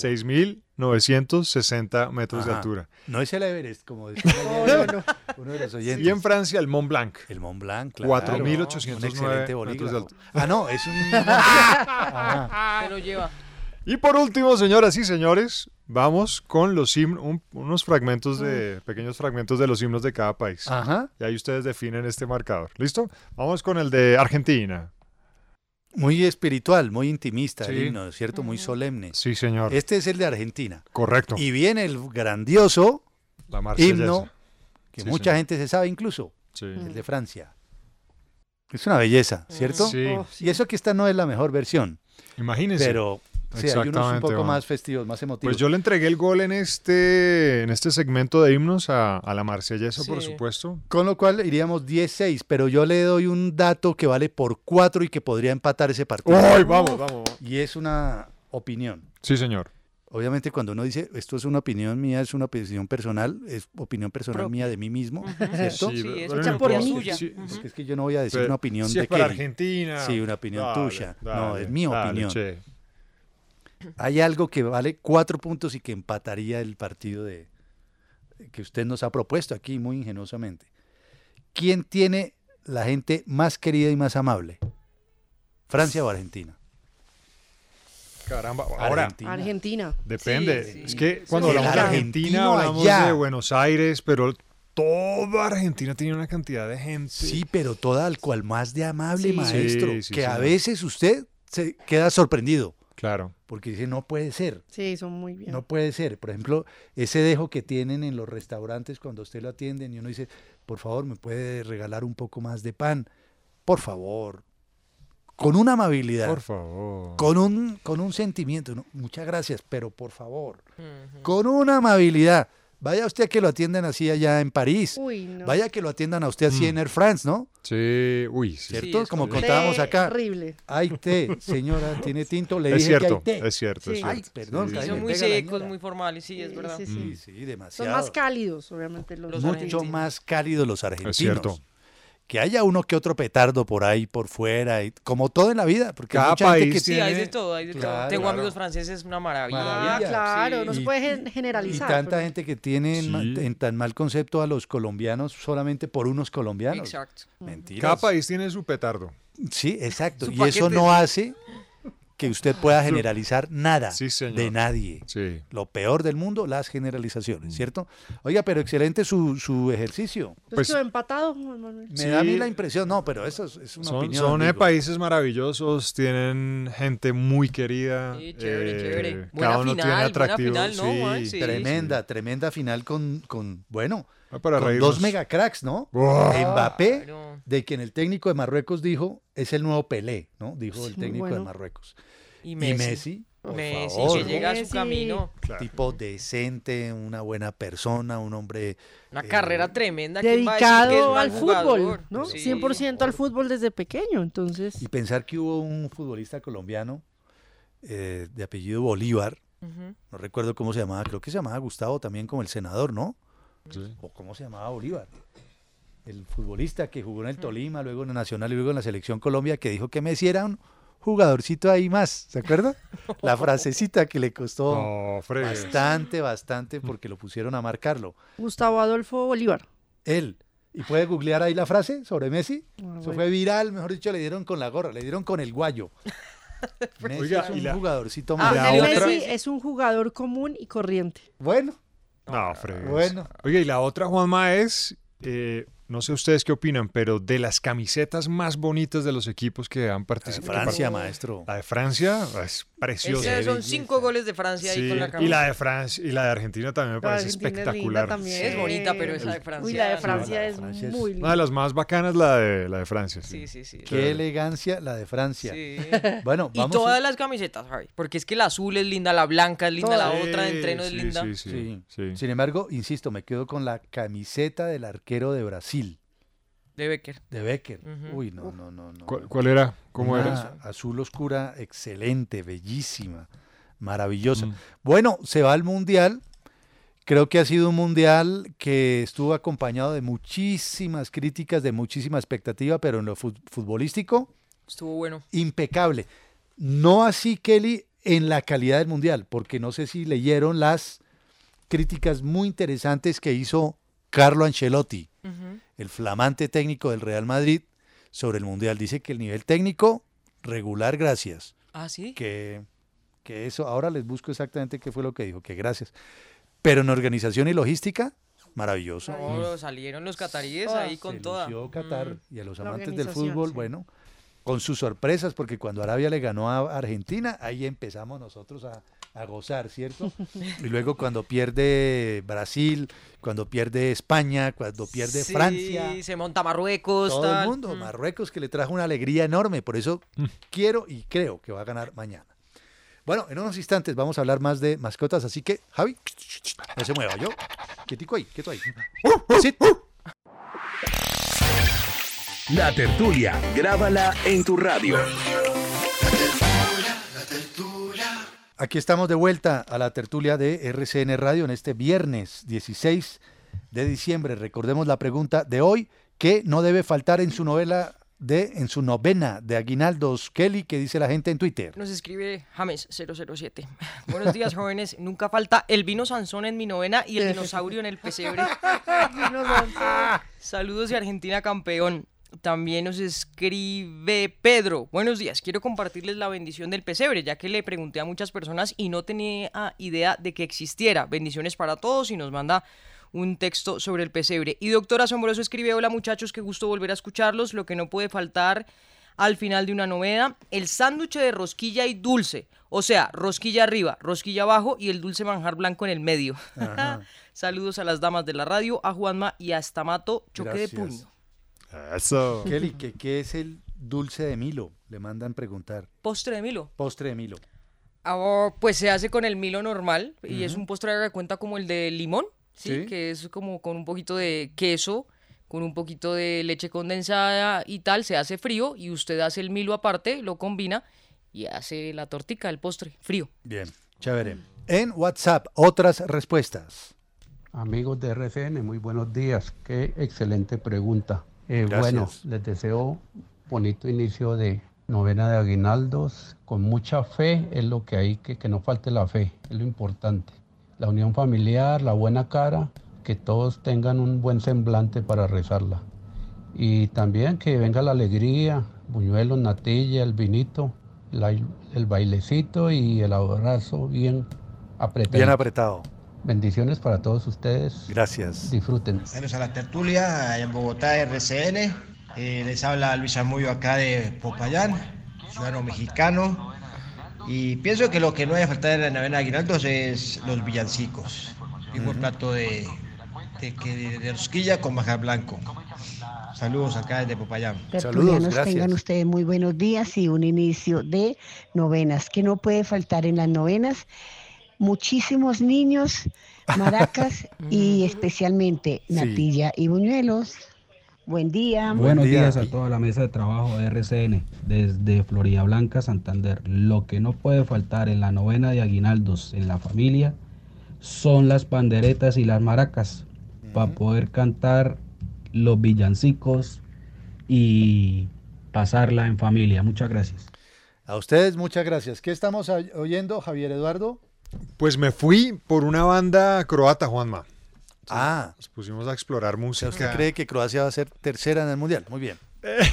6.960 metros de
Ajá.
altura.
No es el Everest, como decía ayer uno de los oyentes.
Y en Francia, el Mont Blanc.
El Mont Blanc, claro.
4.809
Un excelente
metros de
bolígrafo.
altura.
No, es un... Ajá.
Se lo lleva.
Y por último, señoras y señores, vamos con los unos fragmentos pequeños fragmentos de los himnos de cada país.
Ajá.
Y ahí ustedes definen este marcador. ¿Listo? Vamos con el de Argentina.
Muy espiritual, muy intimista el
Sí.
himno, ¿cierto? Muy solemne.
Sí, señor.
Este es el de Argentina.
Correcto.
Y viene el grandioso
La marsellesa.
himno que
Sí,
mucha
señor.
gente se sabe incluso,
Sí.
el de Francia. Es una belleza, ¿cierto?
Sí.
Y eso que esta no es la mejor versión,
Imagínense.
pero sí, hay unos un
Exactamente,
poco
Juan.
más festivos, más emotivos.
Pues yo le entregué el gol en este segmento de himnos a la marsellesa, por
Sí.
supuesto.
Con lo cual iríamos 10-6, pero yo le doy un dato que vale por 4 y que podría empatar ese partido.
¡Ay, vamos, vamos!
Y es una opinión.
Sí, señor.
Obviamente cuando uno dice, esto es una opinión mía, es una opinión personal, es opinión personal mía de mí mismo, ¿cierto?
Sí, es
pero
hecha
no
por
importa.
mí. Suya.
Sí,
Porque es que yo no voy a decir
pero
una opinión
si
de
es para
Kelly.
Argentina.
Sí, una opinión
Dale,
tuya. No,
dale,
es mi
dale,
opinión.
che.
Hay algo que vale 4 puntos y que empataría el partido que usted nos ha propuesto aquí muy ingeniosamente. ¿Quién tiene la gente más querida y más amable? ¿Francia o Argentina?
Caramba, ahora
Argentina.
depende.
Sí, sí.
Es que cuando
El
hablamos de
argentino
Argentina hablamos
allá.
de Buenos Aires, pero toda Argentina tiene una cantidad de gente.
Sí, pero toda al cual más de amable,
Sí.
maestro,
Sí, sí,
que a
señor.
veces usted se queda sorprendido,
Claro.
porque dice, no puede ser.
Sí, son muy bien.
No puede ser. Por ejemplo, ese dejo que tienen en los restaurantes cuando usted lo atienden y uno dice, por favor, ¿me puede regalar un poco más de pan? Por favor. Con una amabilidad.
Por favor.
Con un sentimiento. ¿No? Muchas gracias, pero por favor. Con una amabilidad. Vaya usted a que lo atiendan así allá en París.
Uy, no.
Vaya que lo atiendan a usted así en Air France, ¿no?
Sí, uy, sí.
¿Cierto?
es
Como
correcto.
contábamos acá.
Terrible.
Hay té, señora, tiene tinto. Le
Es
dije
cierto,
que hay té.
es cierto, es
Sí.
Ay,
cierto.
perdón,
Sí,
casi
Son
me
muy
pega la
secos,
señora.
muy formales, sí, es verdad.
Sí,
Sí,
sí.
sí,
Son
demasiado.
más cálidos, obviamente, los
Los
Mucho
argentinos.
más cálidos los argentinos.
Es cierto.
Que haya uno que otro petardo por ahí, por fuera, y, como todo en la vida. Porque hay
Cada
mucha gente
país
que
Sí,
tiene-
hay de todo, hay de
Claro,
todo. Tengo
claro.
amigos franceses, una maravilla.
Maravilla.
Ah, claro,
Sí.
no se
Y-
puede
y
generalizar.
tanta
pero-
gente que tiene
Sí.
en tan mal concepto a los colombianos solamente por unos colombianos.
Exacto.
Mentiras.
Cada país tiene su petardo.
Sí, exacto.
Su
Y eso
paquete.
no hace que usted pueda generalizar nada
Sí, señor.
de nadie.
Sí.
Lo peor del mundo, las generalizaciones, ¿cierto? Oiga, pero excelente su ejercicio.
Pues-
quedó empatado, Juan Manuel.
Me
Sí.
da a mí la impresión, no, pero eso es una
Son
opinión.
son
amigo.
países maravillosos, tienen gente muy querida.
Sí, chévere, chévere.
Cada
Buena
uno
final,
tiene
buena
atractivos.
final, ¿no, Juan? Sí.
Tremenda final con bueno,
Para
con
reírnos.
2 megacracks, ¿no?
Wow.
Mbappé,
Claro.
de quien el técnico de Marruecos dijo, es el nuevo Pelé, ¿no? Dijo el
Sí,
técnico de
bueno.
Marruecos.
Y
Y
Messi.
Messi, por
Messi,
favor,
que llega a su
Messi.
camino.
Claro.
tipo decente, una buena persona, un hombre...
Una carrera tremenda. ¿quién va a decir que es
Dedicado
mal
al
jugador?
fútbol, ¿no?
Sí.
100% al fútbol desde pequeño, entonces.
Y pensar que hubo un futbolista colombiano de apellido Bolívar,
Ujú.
no recuerdo cómo se llamaba, creo que se llamaba Gustavo también como el senador, ¿no?
Sí.
¿O cómo se llamaba Bolívar? El futbolista que jugó en el Tolima, luego en el Nacional y luego en la Selección Colombia, que dijo que Messi era un jugadorcito ahí más, ¿se acuerda? La frasecita que le costó
No, fregues.
bastante, porque lo pusieron a marcarlo.
Gustavo Adolfo Bolívar.
Él. ¿Y puede googlear ahí la frase sobre Messi?
Ah,
Eso
bueno.
fue viral, mejor dicho, le dieron con la gorra, le dieron con el guayo. Messi
Oiga,
es
y
un
la-
jugadorcito
Ah,
más.
la
Lionel
otra-
Messi es un jugador común y corriente.
Bueno,
No, fregues.
Bueno.
Oye, y la otra, Juanma, es no sé ustedes qué opinan, pero de las camisetas más bonitas de los equipos que han participado.
La de Francia, maestro.
La de Francia es preciosa.
Son 5 goles de Francia ahí con la camiseta.
Y la de Francia y la de Argentina también me parece espectacular.
Es bonita, pero esa de Francia.
Uy, la de Francia es muy linda.
Una de las más bacanas la de Francia.
Sí.
Qué elegancia la de Francia.
Sí.
Bueno,
vamos. Y todas las camisetas, Javi, porque es que la azul es linda, la blanca es linda, la otra de entreno es linda.
Sí. Sin embargo, insisto, me quedo con la camiseta del arquero de Brasil.
De Becker.
Uy, no.
¿Cuál era? ¿Cómo era?
Azul oscura, excelente, bellísima, maravillosa. Bueno, se va al Mundial. Creo que ha sido un Mundial que estuvo acompañado de muchísimas críticas, de muchísima expectativa, pero en lo futbolístico
estuvo bueno.
Impecable. No así, Kelly, en la calidad del Mundial, porque no sé si leyeron las críticas muy interesantes que hizo Carlo Ancelotti, el flamante técnico del Real Madrid, sobre el Mundial. Dice que el nivel técnico, regular, gracias.
¿Ah, sí?
Que eso, ahora les busco exactamente qué fue lo que dijo, que gracias. Pero en organización y logística, maravilloso.
No, salieron los cataríes ahí con toda.
Se lució Qatar y a los amantes del fútbol, bueno, con sus sorpresas, porque cuando Arabia le ganó a Argentina, ahí empezamos nosotros a gozar, ¿cierto? Y luego cuando pierde Brasil, cuando pierde España, cuando pierde Francia.
Sí, se monta Marruecos.
Todo el mundo, Marruecos, que le trajo una alegría enorme, por eso quiero y creo que va a ganar mañana. Bueno, en unos instantes vamos a hablar más de mascotas, así que, Javi, no se mueva, yo, quieto ahí. Sí.
La tertulia, grábala en tu radio.
La tertulia.
Aquí estamos de vuelta a la tertulia de RCN Radio en este viernes 16 de diciembre. Recordemos la pregunta de hoy, ¿qué no debe faltar en su novena de aguinaldos? Kelly, ¿qué dice la gente en Twitter?
Nos escribe James007. Buenos días, jóvenes. Nunca falta el vino Sansón en mi novena y el dinosaurio en el pesebre. Saludos de Argentina, campeón. También nos escribe Pedro. Buenos días, quiero compartirles la bendición del pesebre, ya que le pregunté a muchas personas y no tenía idea de que existiera. Bendiciones para todos, y nos manda un texto sobre el pesebre. Y Doctor Asombroso escribe: hola muchachos, qué gusto volver a escucharlos. Lo que no puede faltar al final de una novena, el sándwich de rosquilla y dulce. O sea, rosquilla arriba, rosquilla abajo y el dulce manjar blanco en el medio. Saludos a las damas de la radio, a Juanma y a Stamato, choque de puño.
Eso. Kelly, ¿qué es el dulce de Milo? Le mandan preguntar.
Postre de Milo.
Pues se hace con el Milo normal y es un postre que cuenta como el de limón, ¿sí? Que es como con un poquito de queso, con un poquito de leche condensada y tal, se hace frío y usted hace el Milo aparte, lo combina y hace la tortica, el postre, frío.
Bien, chévere. En WhatsApp, otras respuestas.
Amigos de RCN, muy buenos días. Qué excelente pregunta. Bueno, les deseo bonito inicio de novena de aguinaldos. Con mucha fe es lo que hay, que no falte la fe, es lo importante. La unión familiar, la buena cara, que todos tengan un buen semblante para rezarla. Y también que venga la alegría, buñuelos, natilla, el vinito, el bailecito y el abrazo bien apretado.
Bien apretado.
Bendiciones para todos ustedes.
Gracias.
Disfruten.
Bienvenidos a la tertulia en Bogotá, RCN. Les habla Luis Amuyo acá de Popayán, ciudadano mexicano. Y pienso que lo que no debe faltar en la novena de aguinaldos es los villancicos. Y un buen plato de rosquilla con manjar blanco. Saludos acá desde Popayán.
Saludos, gracias. Tengan ustedes muy buenos días y un inicio de novenas. ¿Qué no puede faltar en las novenas? Muchísimos niños, maracas y especialmente natilla y buñuelos. Buen día.
Buenos días a toda la mesa de trabajo de RCN desde Florida Blanca, Santander. Lo que no puede faltar en la novena de aguinaldos en la familia son las panderetas y las maracas para poder cantar los villancicos y pasarla en familia. Muchas gracias.
A ustedes muchas gracias. ¿Qué estamos oyendo, Javier Eduardo?
Pues me fui por una banda croata, Juanma.
Nos
pusimos a explorar música.
¿Usted cree que Croacia va a ser tercera en el Mundial? Muy bien.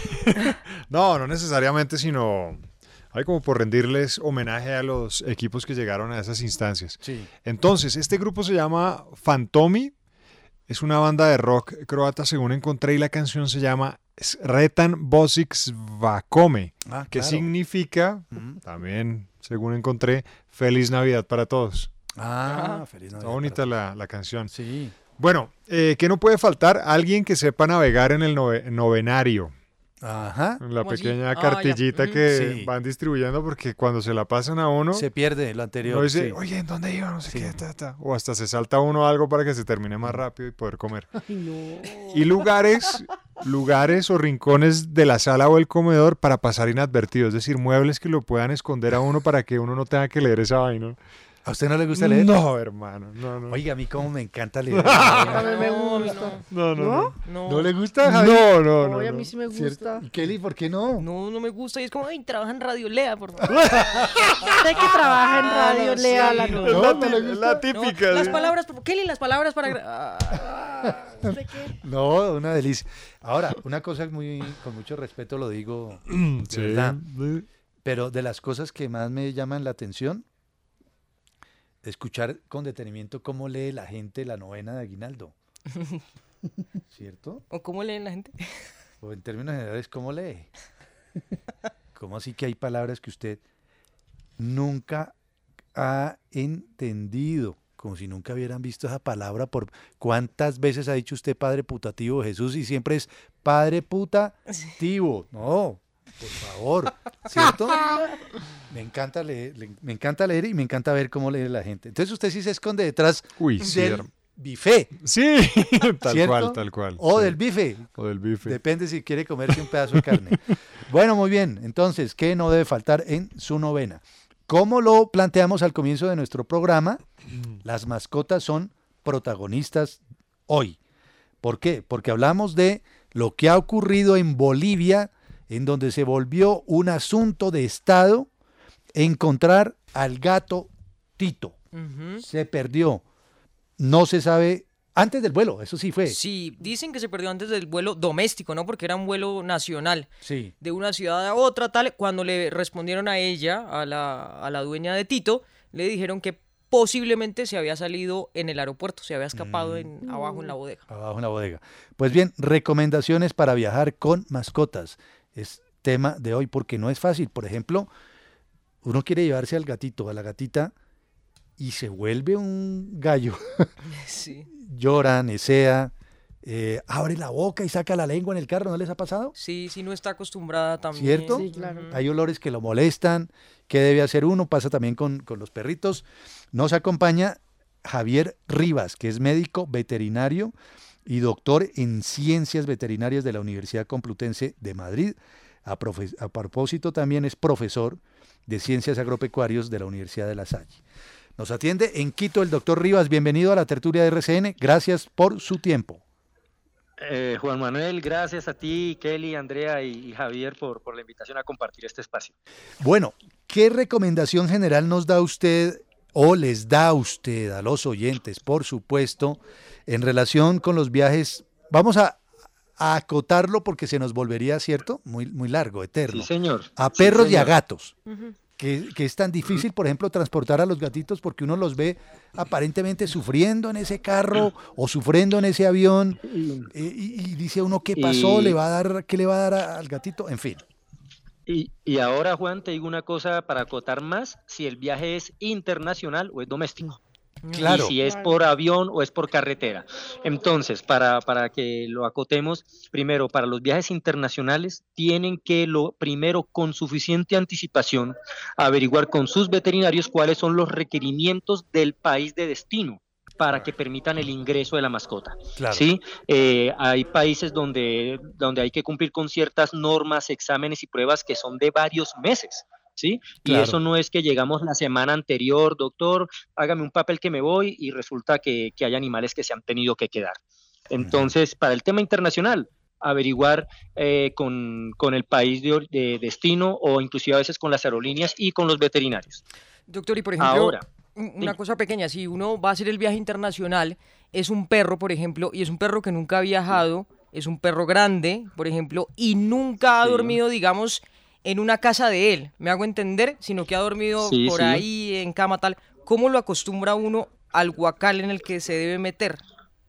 No necesariamente, sino hay como por rendirles homenaje a los equipos que llegaron a esas instancias.
Sí.
Entonces, este grupo se llama Fantomi. es una banda de rock croata, según encontré, y la canción se llama Sretan Božić Svakome, que significa, también según encontré, Feliz Navidad para todos.
Feliz Navidad.
Está bonita la canción.
Sí.
Bueno, ¿qué no puede faltar? Alguien que sepa navegar en el novenario.
Ajá.
La pequeña cartillita que van distribuyendo, porque cuando se la pasan a uno
se pierde lo anterior.
Uno dice, oye, ¿en dónde iba? No sé qué, o hasta se salta uno algo para que se termine más rápido y poder comer.
Ay, no.
Y lugares o rincones de la sala o el comedor para pasar inadvertido, es decir, muebles que lo puedan esconder a uno para que uno no tenga que leer esa vaina.
¿A usted no le gusta leer?
No, hermano, no.
Oiga, a mí cómo me encanta leer.
A mí me gusta.
No.
¿No le gusta, Javier?
No.
A mí sí me gusta.
¿Y Kelly, por qué no?
No me gusta. Y es como, trabaja en Radio Lea, por favor.
Usted que trabaja en Radio Lea,
la típica.
No, las palabras, Kelly, las palabras para...
No, una delicia. Ahora, una cosa con mucho respeto lo digo, de verdad. Pero de las cosas que más me llaman la atención, escuchar con detenimiento cómo lee la gente la novena de Aguinaldo. ¿Cierto?
¿O cómo leen la gente?
O en términos generales, ¿cómo lee? ¿Cómo así que hay palabras que usted nunca ha entendido? Como si nunca hubieran visto esa palabra. ¿Cuántas veces ha dicho usted Padre Putativo Jesús? Y siempre es Padre Putativo. No, por favor, ¿cierto? Me encanta leer y me encanta ver cómo lee la gente. Entonces usted sí se esconde detrás del bife.
Sí, tal cual.
O del bife. Depende si quiere comerse un pedazo de carne. Bueno, muy bien. Entonces, ¿qué no debe faltar en su novena? Como lo planteamos al comienzo de nuestro programa, las mascotas son protagonistas hoy. ¿Por qué? Porque hablamos de lo que ha ocurrido en Bolivia, en donde se volvió un asunto de Estado encontrar al gato Tito. Se perdió. No se sabe antes del vuelo, eso sí fue.
Sí, dicen que se perdió antes del vuelo doméstico, ¿no? Porque era un vuelo nacional.
Sí.
De una ciudad a otra, tal. Cuando le respondieron a ella, a la dueña de Tito, le dijeron que posiblemente se había salido en el aeropuerto, se había escapado abajo en la bodega.
Abajo en la bodega. Pues bien, recomendaciones para viajar con mascotas. Es tema de hoy porque no es fácil. Por ejemplo, uno quiere llevarse al gatito, a la gatita, y se vuelve un gallo.
Sí.
Llora, nesea, abre la boca y saca la lengua en el carro, ¿no les ha pasado?
Sí, no está acostumbrada también.
¿Cierto?
Sí, claro.
Hay olores que lo molestan. ¿Qué debe hacer uno? Pasa también con los perritos. Nos acompaña Javier Rivas, que es médico veterinario y doctor en ciencias veterinarias de la Universidad Complutense de Madrid. A propósito, también es profesor de ciencias agropecuarias de la Universidad de La Salle. Nos atiende en Quito el doctor Rivas. Bienvenido a la tertulia de RCN. Gracias por su tiempo.
Juan Manuel, gracias a ti, Kelly, Andrea y Javier por la invitación a compartir este espacio.
Bueno, ¿qué recomendación general nos da usted o les da usted a los oyentes, por supuesto, en relación con los viajes? Vamos a acotarlo porque se nos volvería, ¿cierto? Muy largo, eterno.
Sí, señor.
A perros
sí, señor.
Y a gatos. Que es tan difícil, por ejemplo, transportar a los gatitos porque uno los ve aparentemente sufriendo en ese carro o sufriendo en ese avión y dice uno, ¿qué pasó? ¿Qué le va a dar al gatito? En fin.
Y ahora, Juan, te digo una cosa para acotar más, si el viaje es internacional o es doméstico.
Claro.
Y si es por avión o es por carretera. Entonces, para que lo acotemos, primero, para los viajes internacionales, tienen que primero, con suficiente anticipación, averiguar con sus veterinarios cuáles son los requerimientos del país de destino para que permitan el ingreso de la mascota.
Claro.
¿Sí? Hay países donde hay que cumplir con ciertas normas, exámenes y pruebas que son de varios meses. ¿Sí?
Claro.
Y eso no es que llegamos la semana anterior, doctor, hágame un papel que me voy y resulta que hay animales que se han tenido que quedar. Entonces, para el tema internacional, averiguar con el país de destino o inclusive a veces con las aerolíneas y con los veterinarios.
Doctor, y por ejemplo,
ahora,
una cosa pequeña, si uno va a hacer el viaje internacional, es un perro, por ejemplo, y es un perro que nunca ha viajado, es un perro grande, por ejemplo, y nunca ha dormido, digamos, en una casa de él, me hago entender, sino que ha dormido por ahí en cama tal. ¿Cómo lo acostumbra uno al huacal en el que se debe meter?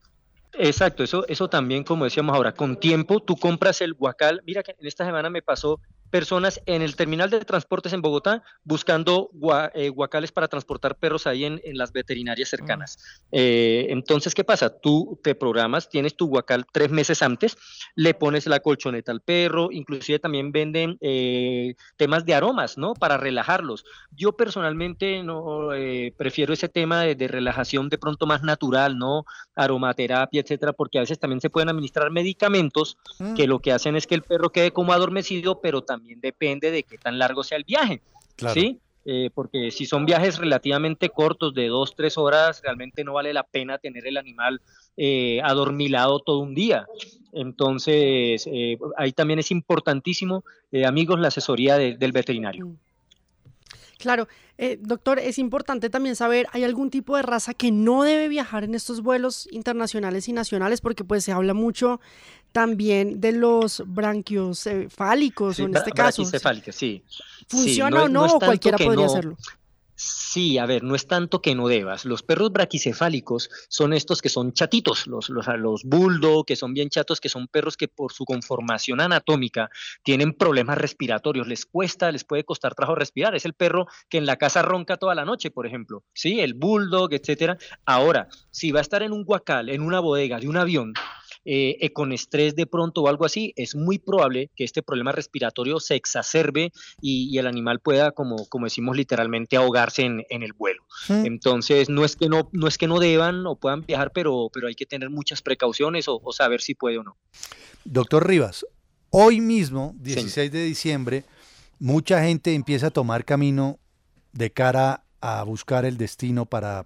Exacto, eso también, como decíamos ahora, con tiempo tú compras el guacal. Mira que en esta semana me pasó personas en el terminal de transportes en Bogotá buscando guacales para transportar perros ahí en las veterinarias cercanas. Entonces, ¿qué pasa? Tú te programas, tienes tu guacal 3 meses antes, le pones la colchoneta al perro, inclusive también venden temas de aromas, ¿no? Para relajarlos. Yo personalmente no prefiero ese tema de relajación de pronto más natural, ¿no? Aromaterapia, etcétera, porque a veces también se pueden administrar medicamentos que lo que hacen es que el perro quede como adormecido, pero también depende de qué tan largo sea el viaje, claro. ¿Sí? Porque si son viajes relativamente cortos, de 2-3 horas, realmente no vale la pena tener el animal adormilado todo un día. Entonces, ahí también es importantísimo, amigos, la asesoría del veterinario.
Claro, doctor, es importante también saber, ¿hay algún tipo de raza que no debe viajar en estos vuelos internacionales y nacionales? Porque pues se habla mucho también de los branquiocefálicos,
Sí,
o en este caso.
Braquicefálicas, sí.
¿Funciona o no o cualquiera podría hacerlo?
Sí, a ver, no es tanto que no debas. Los perros braquicefálicos son estos que son chatitos, los bulldog, que son bien chatos, que son perros que por su conformación anatómica tienen problemas respiratorios, les puede costar trabajo respirar. Es el perro que en la casa ronca toda la noche, por ejemplo, ¿sí? El bulldog, etcétera. Ahora, si va a estar en un guacal, en una bodega de un avión, con estrés de pronto o algo así, es muy probable que este problema respiratorio se exacerbe y el animal pueda, como decimos literalmente, ahogarse en el vuelo. Entonces, no es que no deban o puedan viajar, pero hay que tener muchas precauciones o saber si puede o no.
Doctor Rivas, hoy mismo, 16 de diciembre, mucha gente empieza a tomar camino de cara a buscar el destino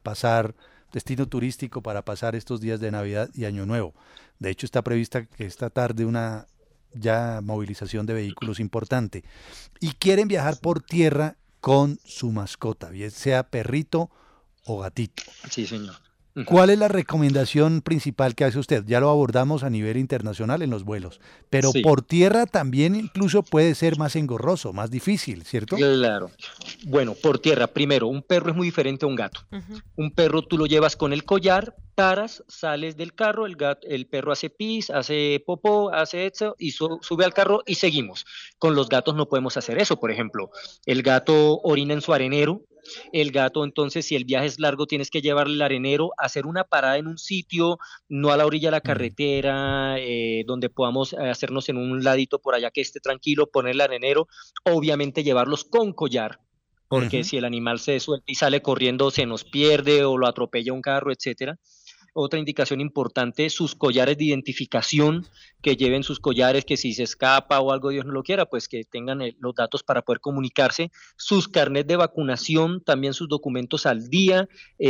turístico para pasar estos días de Navidad y Año Nuevo. De hecho, está prevista que esta tarde una ya movilización de vehículos importante. Y quieren viajar por tierra con su mascota, bien sea perrito o gatito.
Sí, señor.
¿Cuál es la recomendación principal que hace usted? Ya lo abordamos a nivel internacional en los vuelos, pero sí, por tierra también incluso puede ser más engorroso, más difícil, ¿cierto?
Claro. Bueno, por tierra, primero, un perro es muy diferente a un gato. Un perro tú lo llevas con el collar, paras, sales del carro, el perro hace pis, hace popó, hace eso y sube al carro y seguimos. Con los gatos no podemos hacer eso, por ejemplo. El gato orina en su arenero. El gato, entonces, si el viaje es largo, tienes que llevarle el arenero, hacer una parada en un sitio, no a la orilla de la carretera, donde podamos hacernos en un ladito por allá que esté tranquilo, poner el arenero, obviamente llevarlos con collar, porque si el animal se suelta y sale corriendo, se nos pierde o lo atropella un carro, etcétera. Otra indicación importante, sus collares de identificación, que lleven sus collares, que si se escapa o algo, Dios no lo quiera, pues que tengan los datos para poder comunicarse, sus carnets de vacunación, también sus documentos al día,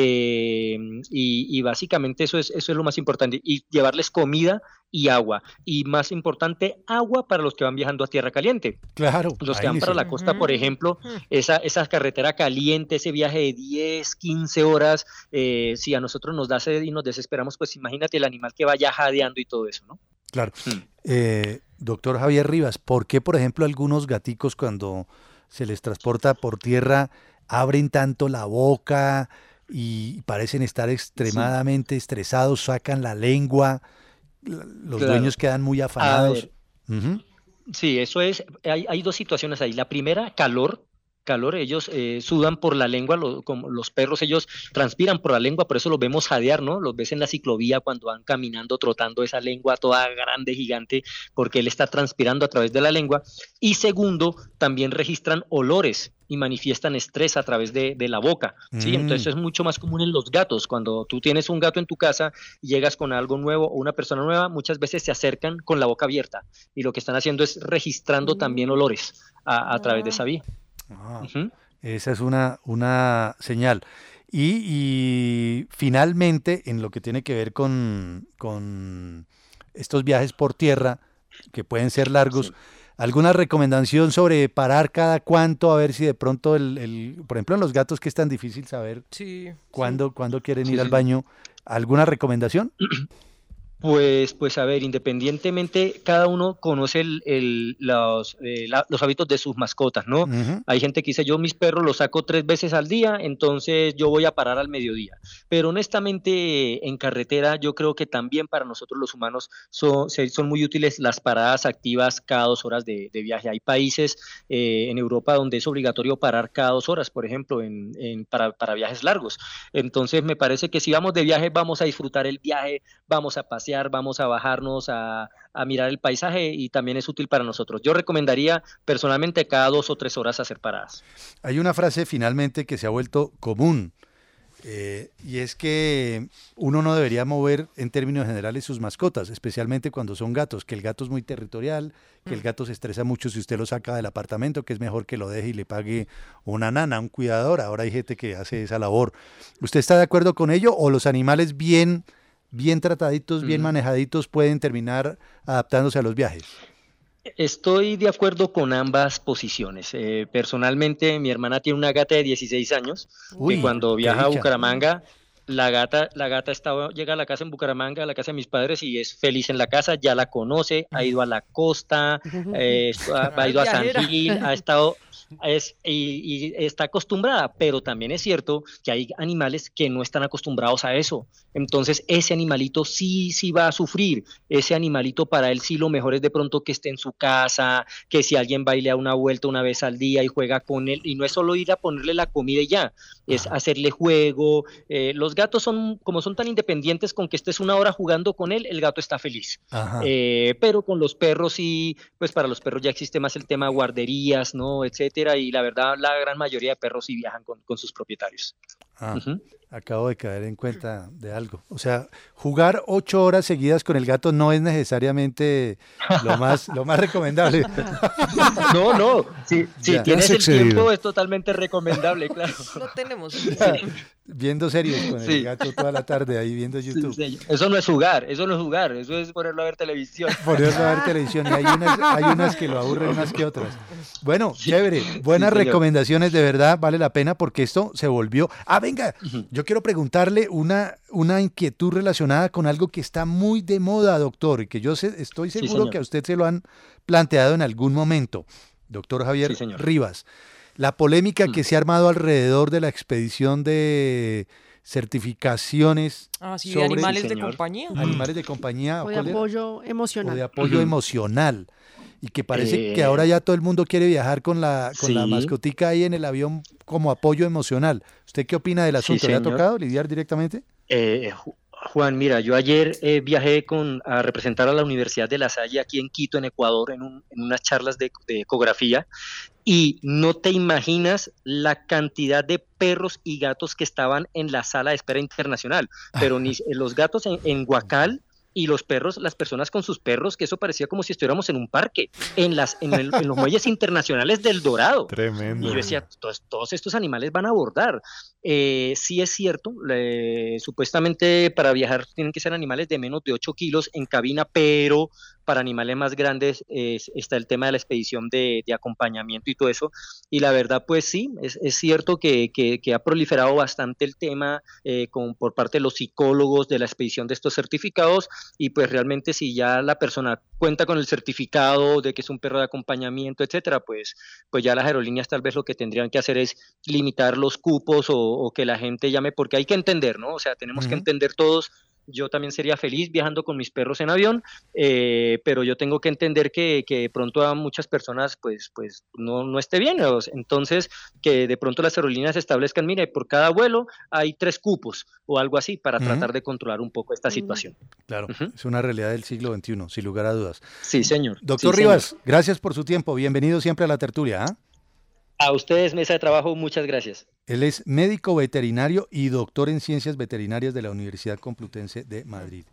y básicamente eso es lo más importante, y llevarles comida y agua, y más importante, agua para los que van viajando a tierra caliente.
Claro.
Los que van para la costa, por ejemplo, esa carretera caliente, ese viaje de 10, 15 horas, si a nosotros nos da sed y nos desesperamos, pues imagínate el animal que vaya jadeando y todo eso, ¿no?
Claro. Doctor Javier Rivas, ¿por qué, por ejemplo, algunos gaticos cuando se les transporta por tierra abren tanto la boca y parecen estar extremadamente estresados, sacan la lengua? Los dueños quedan muy afanados.
Sí, eso es, hay dos situaciones ahí. La primera, calor, ellos sudan por la lengua, como los perros, ellos transpiran por la lengua, por eso los vemos jadear, ¿no? Los ves en la ciclovía cuando van caminando, trotando esa lengua toda grande, gigante, porque él está transpirando a través de la lengua. Y segundo, también registran olores y manifiestan estrés a través de la boca, ¿sí? Entonces es mucho más común en los gatos. Cuando tú tienes un gato en tu casa y llegas con algo nuevo o una persona nueva, muchas veces se acercan con la boca abierta y lo que están haciendo es registrando también olores a través de esa vía.
Esa es una señal. Y finalmente, en lo que tiene que ver con estos viajes por tierra, que pueden ser largos, ¿alguna recomendación sobre parar cada cuánto? A ver si de pronto, por ejemplo, en los gatos, que es tan difícil saber cuándo quieren ir al baño. ¿Alguna recomendación?
Pues a ver, independientemente, cada uno conoce los hábitos de sus mascotas, ¿no? Hay gente que dice, yo mis perros los saco 3 veces al día, entonces yo voy a parar al mediodía. Pero honestamente, en carretera, yo creo que también para nosotros los humanos son muy útiles las paradas activas cada 2 horas de viaje. Hay países en Europa donde es obligatorio parar cada 2 horas, por ejemplo, para viajes largos. Entonces, me parece que si vamos de viaje, vamos a disfrutar el viaje, vamos a pasear, vamos a bajarnos a mirar el paisaje y también es útil para nosotros. Yo recomendaría personalmente cada 2 o 3 horas hacer paradas.
Hay una frase finalmente que se ha vuelto común y es que uno no debería mover en términos generales sus mascotas, especialmente cuando son gatos, que el gato es muy territorial, que el gato se estresa mucho si usted lo saca del apartamento, que es mejor que lo deje y le pague una nana, un cuidador. Ahora hay gente que hace esa labor. ¿Usted está de acuerdo con ello o los animales bien trataditos, bien manejaditos, pueden terminar adaptándose a los viajes?
Estoy de acuerdo con ambas posiciones. Personalmente, mi hermana tiene una gata de 16 años y cuando viaja a Bucaramanga, la gata llega a la casa en Bucaramanga, a la casa de mis padres, y es feliz en la casa, ya la conoce, ha ido a la costa, ha ido a San Gil, ha estado... y está acostumbrada, pero también es cierto que hay animales que no están acostumbrados a eso. Entonces ese animalito sí va a sufrir. Ese animalito, para él sí lo mejor es de pronto que esté en su casa, que si alguien va y le da una vuelta una vez al día y juega con él, y no es solo ir a ponerle la comida y ya, es hacerle juego. Los gatos como son tan independientes, con que estés 1 hora jugando con él, el gato está feliz. Pero con los perros sí, pues para los perros ya existe más el tema de guarderías, ¿no? Etcétera. Y la verdad, la gran mayoría de perros sí viajan con sus propietarios.
Acabo de caer en cuenta de algo. O sea, jugar 8 horas seguidas con el gato no es necesariamente lo más recomendable.
No. Si tienes el tiempo, es totalmente recomendable, claro.
No tenemos.
Viendo series con el gato toda la tarde ahí viendo YouTube.
Eso no es jugar, eso es ponerlo a ver televisión.
Ponerlo a ver televisión, y hay unas que lo aburren más que otras. Bueno, chévere, buenas recomendaciones, de verdad, vale la pena porque esto se volvió... venga, yo quiero preguntarle una inquietud relacionada con algo que está muy de moda, doctor, y que yo estoy seguro que a usted se lo han planteado en algún momento, doctor Javier Rivas. La polémica que se ha armado alrededor de la expedición de certificaciones
sobre animales de compañía.
Animales de compañía.
O de apoyo emocional.
O de apoyo emocional. Y que parece que ahora ya todo el mundo quiere viajar con la mascotica ahí en el avión como apoyo emocional. ¿Usted qué opina del asunto? ¿Le ha tocado lidiar directamente?
Juan, mira, yo ayer viajé a representar a la Universidad de La Salle aquí en Quito, en Ecuador, en unas charlas de ecografía, y no te imaginas la cantidad de perros y gatos que estaban en la sala de espera internacional, pero ni los gatos en Guacal, y los perros, las personas con sus perros, que eso parecía como si estuviéramos en un parque, en los muelles internacionales del Dorado.
Tremendo.
Y yo decía, todos estos animales van a abordar. Sí es cierto, supuestamente para viajar tienen que ser animales de menos de 8 kilos en cabina, pero para animales más grandes está el tema de la expedición de acompañamiento y todo eso. Y la verdad, pues sí, es cierto que ha proliferado bastante el tema por parte de los psicólogos de la expedición de estos certificados, y pues realmente si ya la persona cuenta con el certificado de que es un perro de acompañamiento, etcétera, pues ya las aerolíneas tal vez lo que tendrían que hacer es limitar los cupos o que la gente llame, porque hay que entender, ¿no? O sea, tenemos que entender todos. Yo también sería feliz viajando con mis perros en avión, pero yo tengo que entender que de pronto a muchas personas pues no esté bien. Entonces, que de pronto las aerolíneas establezcan, mire, por cada vuelo hay 3 cupos o algo así para tratar de controlar un poco esta situación.
Claro, es una realidad del siglo XXI, sin lugar a dudas.
Sí, señor.
Doctor Rivas, gracias por su tiempo. Bienvenido siempre a la tertulia.
A ustedes, mesa de trabajo, muchas gracias.
Él es médico veterinario y doctor en ciencias veterinarias de la Universidad Complutense de Madrid.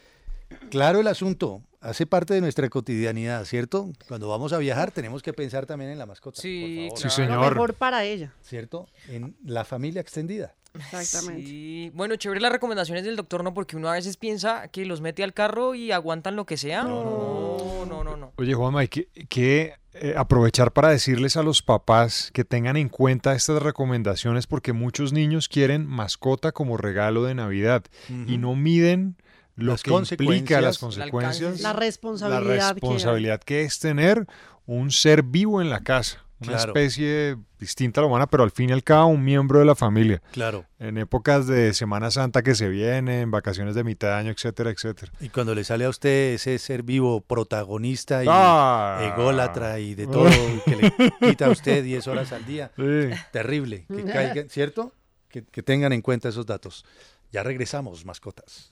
Claro, el asunto hace parte de nuestra cotidianidad, ¿cierto? Cuando vamos a viajar tenemos que pensar también en la mascota.
Sí,
por favor.
Sí, señor.
Lo mejor para ella.
¿Cierto? En la familia extendida.
Exactamente.
Sí. Bueno, chévere las recomendaciones del doctor, ¿no? Porque uno a veces piensa que los mete al carro y aguantan lo que sea. No.
Oye, Juanma, hay que aprovechar para decirles a los papás que tengan en cuenta estas recomendaciones, porque muchos niños quieren mascota como regalo de Navidad y no miden lo que implica, las consecuencias,
la responsabilidad
que es tener un ser vivo en la casa. Una especie distinta a la humana, pero al fin y al cabo un miembro de la familia.
Claro.
En épocas de Semana Santa que se vienen, vacaciones de mitad de año, etcétera, etcétera.
Y cuando le sale a usted ese ser vivo protagonista y ególatra y de todo, que le quita a usted 10 horas al día, terrible. Que caiga, ¿cierto? Que tengan en cuenta esos datos. Ya regresamos, mascotas.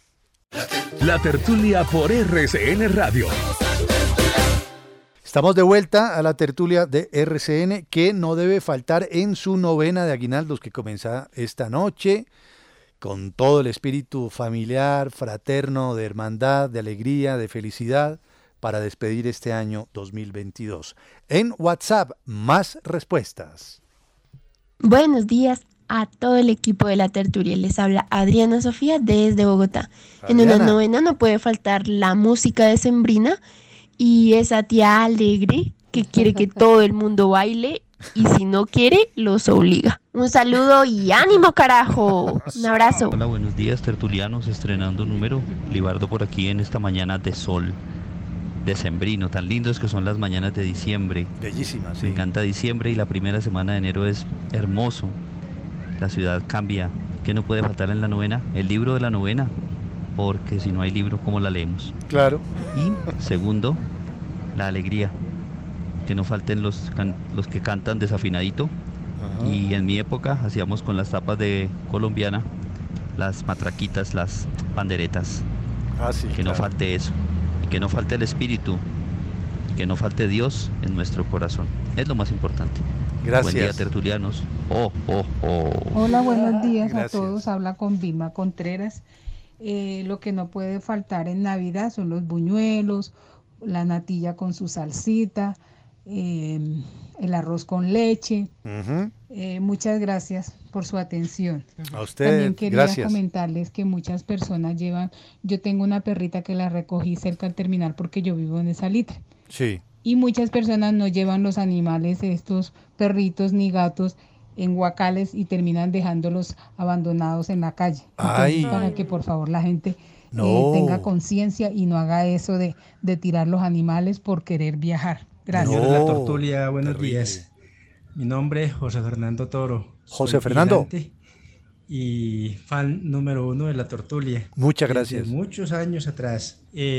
La tertulia por RCN Radio.
Estamos de vuelta a la tertulia de RCN, que no debe faltar en su novena de aguinaldos que comienza esta noche, con todo el espíritu familiar, fraterno, de hermandad, de alegría, de felicidad, para despedir este año 2022. En WhatsApp, más respuestas.
Buenos días a todo el equipo de la tertulia. Les habla Adriana Sofía desde Bogotá. En una novena no puede faltar la música decembrina y esa tía alegre que quiere que todo el mundo baile y si no quiere, los obliga. Un saludo y ánimo, carajo. Un abrazo.
Hola, buenos días, tertulianos, estrenando número. Libardo por aquí en esta mañana de sol decembrino, tan lindos que son las mañanas de diciembre.
Bellísimas, sí.
Me encanta diciembre y la primera semana de enero es hermoso. La ciudad cambia. ¿Qué no puede faltar en la novena? El libro de la novena, porque si no hay libro, ¿cómo la leemos?
Claro.
Y segundo, la alegría. Que no falten los que cantan desafinadito. Ajá. Y en mi época hacíamos con las tapas de colombiana las matraquitas, las panderetas.
Sí,
que no falte eso. Y que no falte el espíritu. Y que no falte Dios en nuestro corazón. Es lo más importante.
Gracias.
Buen día, tertulianos.
Hola, buenos días. Gracias a todos. Habla con Vilma Contreras. Lo que no puede faltar en Navidad son los buñuelos, la natilla con su salsita, el arroz con leche. Muchas gracias por su atención.
A usted,
también quería comentarles que muchas personas yo tengo una perrita que la recogí cerca al terminal porque yo vivo en esa litra.
Sí.
Y muchas personas no llevan los animales, estos perritos ni gatos, en guacales y terminan dejándolos abandonados en la calle. Entonces, para que por favor la gente tenga conciencia y no haga eso de tirar los animales por querer viajar. Gracias.
Señor de la tertulia, buenos días. Mi nombre es José Fernando Toro.
José Fernando.
Y fan número 1 de la tertulia.
Muchas gracias.
Desde muchos años atrás.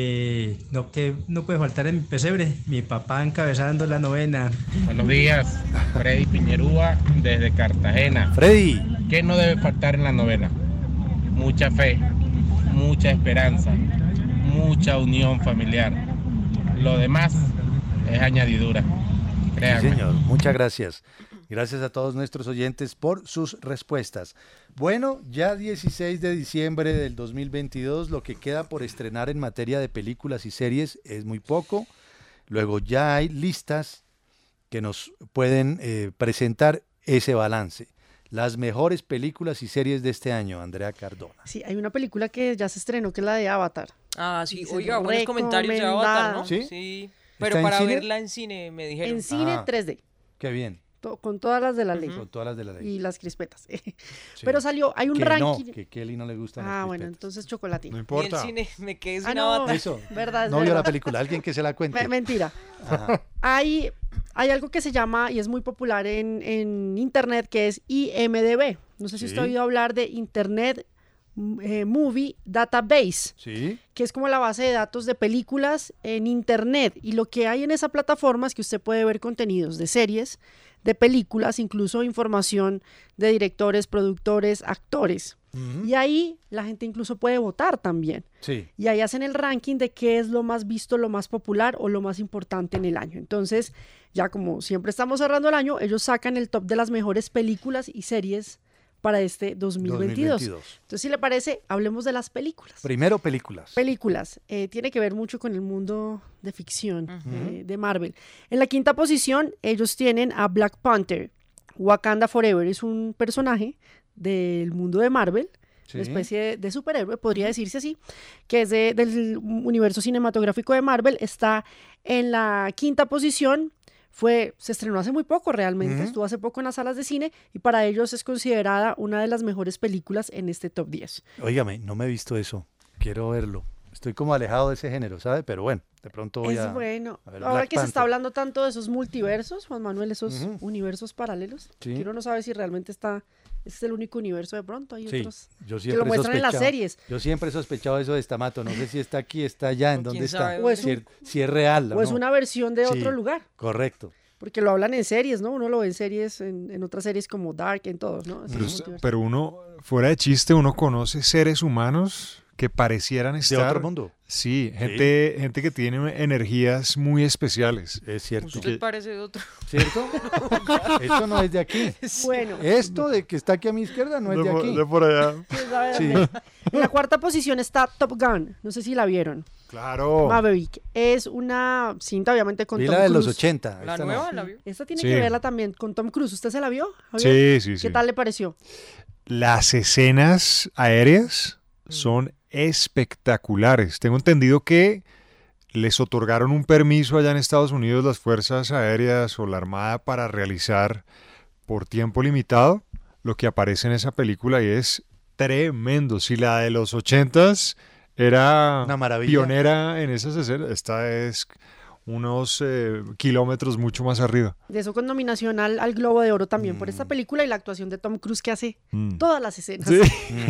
No puede faltar en mi pesebre, mi papá encabezando la novena.
Buenos días, Freddy Piñerúa desde Cartagena.
Freddy.
¿Qué no debe faltar en la novena? Mucha fe, mucha esperanza, mucha unión familiar. Lo demás es añadidura. Créanme.
Sí, señor. Muchas gracias. Gracias a todos nuestros oyentes por sus respuestas. Bueno, ya 16 de diciembre del 2022, lo que queda por estrenar en materia de películas y series es muy poco. Luego ya hay listas que nos pueden presentar ese balance. Las mejores películas y series de este año, Andrea Cardona.
Sí, hay una película que ya se estrenó, que es la de Avatar.
Sí, oiga, buenos comentarios de Avatar, ¿no?
Sí.
Pero para verla en cine, me dijeron.
En cine 3D.
Qué bien.
Con todas las de la ley.
Con todas las de la ley.
Y las crispetas. Sí. Pero hay un ranking.
No, que Kelly no le gustan las crispetas.
Bueno, entonces chocolatín.
No importa.
Y en cine me quedé sin Avatar.
Eso.
Verdad,
no vio la película. Alguien que se la cuente.
Mentira. Hay algo que se llama, y es muy popular en internet, que es IMDb. No sé si usted ha oído hablar de Internet Movie Database, que es como la base de datos de películas en internet, y lo que hay en esa plataforma es que usted puede ver contenidos de series, de películas, incluso información de directores, productores, actores. Y ahí la gente incluso puede votar también. Y ahí hacen el ranking de qué es lo más visto, lo más popular o lo más importante en el año. Entonces, ya como siempre estamos cerrando el año, ellos sacan el top de las mejores películas y series para este 2022. Entonces, si le parece, hablemos de las películas.
Primero, películas.
Películas. Tiene que ver mucho con el mundo de ficción de Marvel. En la quinta posición, ellos tienen a Black Panther. Wakanda Forever es un personaje del mundo de Marvel, una especie de superhéroe, podría decirse así, que es del universo cinematográfico de Marvel. Está en la quinta posición. Se estrenó hace muy poco realmente, estuvo hace poco en las salas de cine y para ellos es considerada una de las mejores películas en este top 10.
Óigame, no me he visto eso. quiero verlo. Estoy como alejado de ese género, ¿sabe? Pero bueno, de pronto voy a...
Es bueno.
a ver
Ahora
Black
que se está
Panther.
hablando tanto de esos multiversos, Juan Manuel, esos universos paralelos,
Sí.
que uno no sabe si realmente ese es el único universo de pronto. Hay
Sí,
otros
yo
que
siempre
lo muestran en las series.
Yo siempre he sospechado eso de Stamato. No sé si está aquí, está allá, en dónde está.
sabe, o es un-
Si es real
O es
no.
una versión de
Sí,
otro lugar.
Correcto.
Porque lo hablan en series, ¿no? Uno lo ve en series, en otras series como Dark, en todos, ¿no?
Pero uno, fuera de chiste, uno conoce seres humanos que parecieran estar...
otro mundo.
Sí, gente que tiene energías muy especiales.
Es cierto.
Usted parece de otro.
¿Cierto? Esto no es de aquí.
Bueno.
Esto de que está aquí a mi izquierda no es de aquí.
De por allá.
Sí.
En la cuarta posición está Top Gun. No sé si la vieron.
Claro.
Maverick. Es una cinta, obviamente, con
Vi
Tom
la de los
Cruise.
80.
¿La
esta no.
nueva la vio?
Esta tiene
Sí.
que verla también con Tom Cruise. ¿Usted se la vio, Javier?
Sí, sí,
¿Qué
sí.
tal le pareció?
Las escenas aéreas son espectaculares. Tengo entendido que les otorgaron un permiso allá en Estados Unidos las Fuerzas Aéreas o la Armada para realizar por tiempo limitado lo que aparece en esa película y es tremendo. Si la de los 80s era
Una maravilla.
pionera en esas escenas, esta es unos kilómetros mucho más arriba.
De eso con nominación al Globo de Oro también por esta película y la actuación de Tom Cruise que hace
Mm.
todas las escenas.
Sí.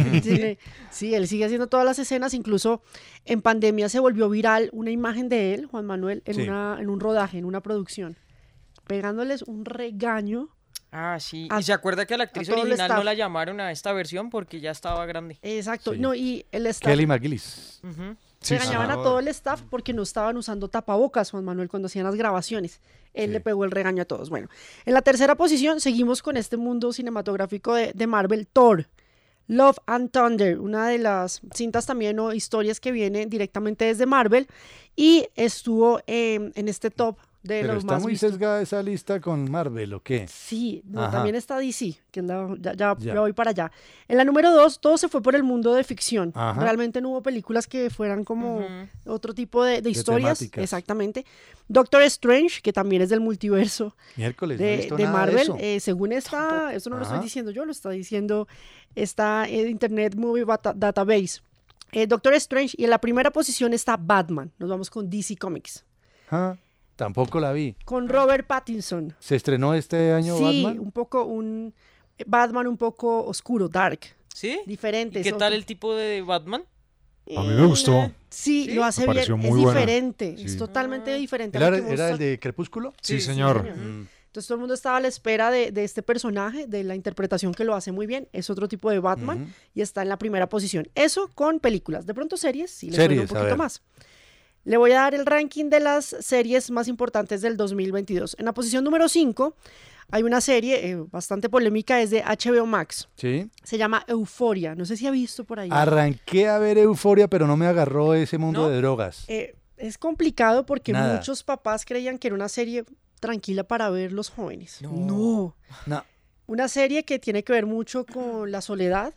Sí, él sigue haciendo todas las escenas. Incluso en pandemia se volvió viral una imagen de él, Juan Manuel, en,
Sí.
en un rodaje, en una producción, pegándoles un regaño.
Ah, sí.
A-
¿Y se acuerda que a la actriz
a todo el
original no
staff.
la llamaron a esta versión porque ya estaba grande?
Exacto.
Sí.
No, y el staff
Kelly McGillis.
Ujú.
regañaban a todo el staff porque no estaban usando tapabocas, Juan Manuel, cuando hacían las grabaciones. Él le pegó el regaño a todos. Bueno, en la tercera posición seguimos con este mundo cinematográfico de Marvel, Thor. Love and Thunder, una de las cintas también o historias que viene directamente desde Marvel y estuvo en este top de
Pero
los
está
más
muy
vistos.
sesgada esa lista con Marvel, ¿o qué?
Sí, no,
Ajá.
también está DC, que es ya
Ya.
voy para allá. En la número 2, todo se fue por el mundo de ficción.
Ajá.
Realmente no hubo películas que fueran como otro tipo de historias.
temáticas.
Exactamente. Doctor Strange, que también es del multiverso
Miércoles, no he
de,
visto
de
nada de
Marvel.
eso.
Según esta, eso no lo estoy
Ajá.
diciendo yo, lo está diciendo esta Internet Movie Database. Doctor Strange, y en la primera posición está Batman. Nos vamos con DC Comics.
Ah, tampoco la vi.
Con Robert Pattinson.
¿Se estrenó este año
Sí,
Batman?
un poco un Batman un poco oscuro, dark.
¿Sí?
Diferente.
¿Y qué
es
tal
otro-
el tipo de Batman?
A mí me gustó.
Sí, lo hace
Me
bien.
pareció
Es
muy buena.
diferente.
Sí.
Es totalmente diferente. a
¿Era,
lo que hemos
era el
sa-
de Crepúsculo?
Sí, señor.
Entonces todo el mundo estaba a la espera de este personaje, de la interpretación que lo hace muy bien. Es otro tipo de Batman
Ujú.
y está en la primera posición. Eso con películas. De pronto series, sí le
Series,
suena un
a
poquito
ver.
más. Le voy a dar el ranking de las series más importantes del 2022. En la posición número 5 hay una serie bastante polémica, es de HBO Max.
Sí.
Se llama Euforia. No sé si ha visto por ahí.
Arranqué a ver Euforia, pero no me agarró ese mundo
¿No?
de drogas.
Es complicado porque
Nada.
muchos papás creían que era una serie tranquila para ver los jóvenes. No.
No.
Una serie que tiene que ver mucho con la soledad,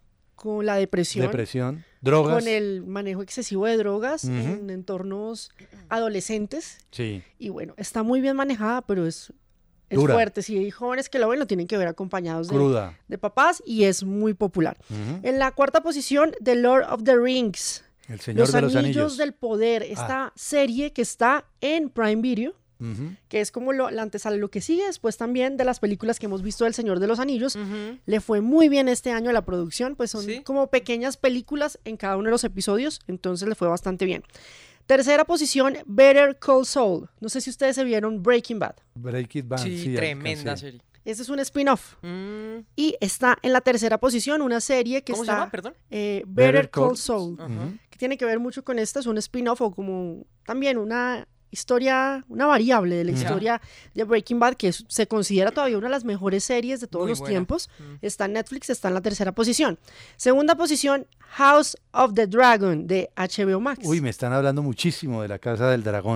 con la depresión,
Depresión, drogas.
con el manejo excesivo de drogas
Ujú.
en entornos adolescentes.
Sí.
Y bueno, está muy bien manejada, pero es
Dura.
fuerte. Si hay jóvenes que lo ven, lo tienen que ver acompañados
Cruda.
de papás y es muy popular.
Ujú.
En la cuarta posición, The Lord of the Rings.
El Señor de los Anillos.
del Poder, esta serie que está en Prime Video,
Ujú.
que es como la antesala, lo que sigue después también de las películas que hemos visto del Señor de los Anillos. Le fue muy bien este año a la producción, pues son como pequeñas películas en cada uno de los episodios, entonces le fue bastante bien. Tercera posición, Better Call Saul. No sé si ustedes se vieron Breaking Bad.
Breaking Bad.
Sí,
sí,
tremenda
alcancé.
serie.
Este es un spin-off.
Mm.
Y está en la tercera posición una serie que
¿Cómo se
está...
llama? Perdón.
Better Call Saul.
Ujú.
Que tiene que ver mucho con esta, es un spin-off o como también una historia, una variable de la
Ya.
historia de Breaking Bad, que se considera todavía una de las mejores series de todos
Muy
los
buena.
tiempos. Está en Netflix, está en la tercera posición. Segunda posición, House of the Dragon de HBO Max.
Uy, me están hablando muchísimo de la Casa del Dragón, ¿no?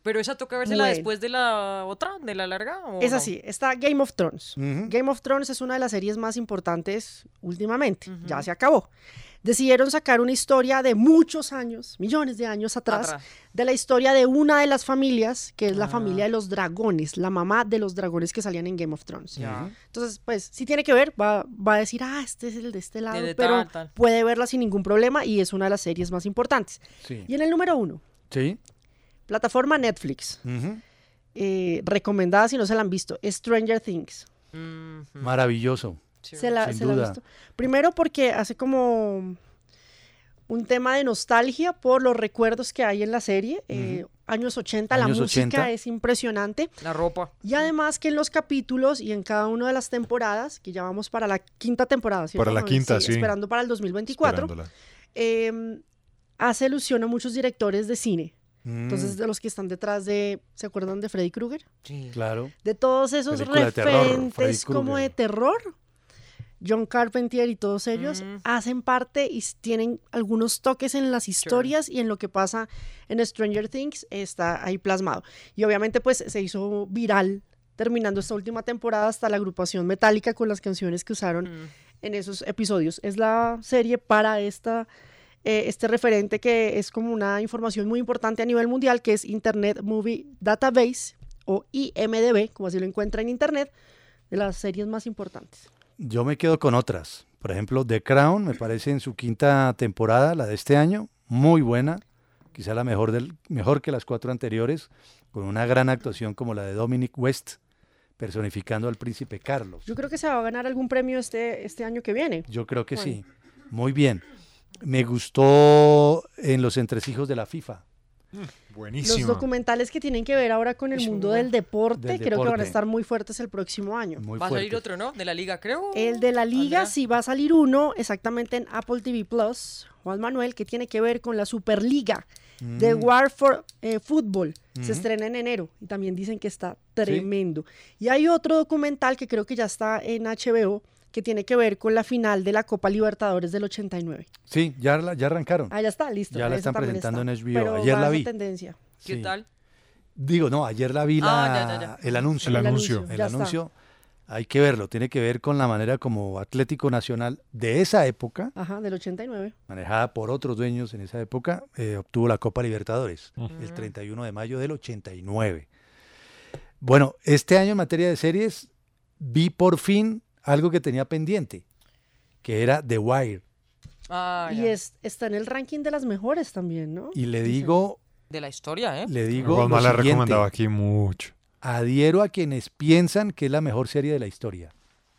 Pero esa toca vérsela después de la otra, de la larga. ¿O
es
no?
así, está Game of Thrones. Game of Thrones es una de las series más importantes últimamente, ya se acabó. Decidieron sacar una historia de muchos años, millones de años atrás, de la historia de una de las familias, que es la familia de los dragones, la mamá de los dragones que salían en Game of Thrones. Entonces, pues, si tiene que ver, va a decir, este es el de este lado, pero puede verla sin ningún problema y es una de las series más importantes.
Sí.
Y en el número 1, plataforma Netflix, recomendada si no se la han visto, Stranger Things.
Maravilloso.
Se la he visto. Primero porque hace como un tema de nostalgia por los recuerdos que hay en la serie. Años 80, la música es impresionante.
La ropa.
Y además que en los capítulos y en cada una de las temporadas, que ya vamos para la quinta temporada, ¿cierto?
Para la quinta, sí.
Esperando para el 2024. Hace alusión a muchos directores de cine. Entonces, de los que están detrás de, ¿se acuerdan de Freddy Krueger?
Sí. Claro.
De todos esos referentes como de terror. John Carpenter y todos ellos hacen parte y tienen algunos toques en las historias y en lo que pasa en Stranger Things está ahí plasmado. Y obviamente pues se hizo viral terminando esta última temporada hasta la agrupación Metallica con las canciones que usaron en esos episodios. Es la serie para este referente que es como una información muy importante a nivel mundial, que es Internet Movie Database o IMDb, como así lo encuentra en internet, de las series más importantes.
Yo me quedo con otras. Por ejemplo, The Crown, me parece en su quinta temporada, la de este año, muy buena. Quizá la mejor que las 4 anteriores, con una gran actuación como la de Dominic West, personificando al príncipe Carlos.
Yo creo que se va a ganar algún premio este año que viene.
Yo creo que sí. Muy bien. Me gustó en Los entresijos de la FIFA.
Buenísimo. Los documentales que tienen que ver ahora con el mundo del deporte, creo que van a estar muy fuertes el próximo año.
Va a salir otro, ¿no? De la Liga, creo.
El de la Liga, sí va a salir uno, exactamente en Apple TV Plus, Juan Manuel, que tiene que ver con la Superliga de War for Football. Se estrena en enero y también dicen que está tremendo. ¿Sí? Y hay otro documental que creo que ya está en HBO, que tiene que ver con la final de la Copa Libertadores del 89.
Sí, ya arrancaron.
Ya está, listo.
Ya la están presentando en HBO.
Pero
ayer la vi.
Tendencia.
¿Qué tal?
Digo, no, ayer la vi el anuncio.
El
anuncio. Hay que verlo, tiene que ver con la manera como Atlético Nacional de esa época.
Ajá, del 89.
Manejada por otros dueños en esa época, obtuvo la Copa Libertadores el 31 de mayo del 89. Bueno, este año en materia de series vi por fin algo que tenía pendiente, que era The Wire.
Y está en el ranking de las mejores también, ¿no?
Y le digo...
De la historia, ¿eh?
Le digo
Juan la ha recomendado aquí mucho.
Adhiero a quienes piensan que es la mejor serie de la historia.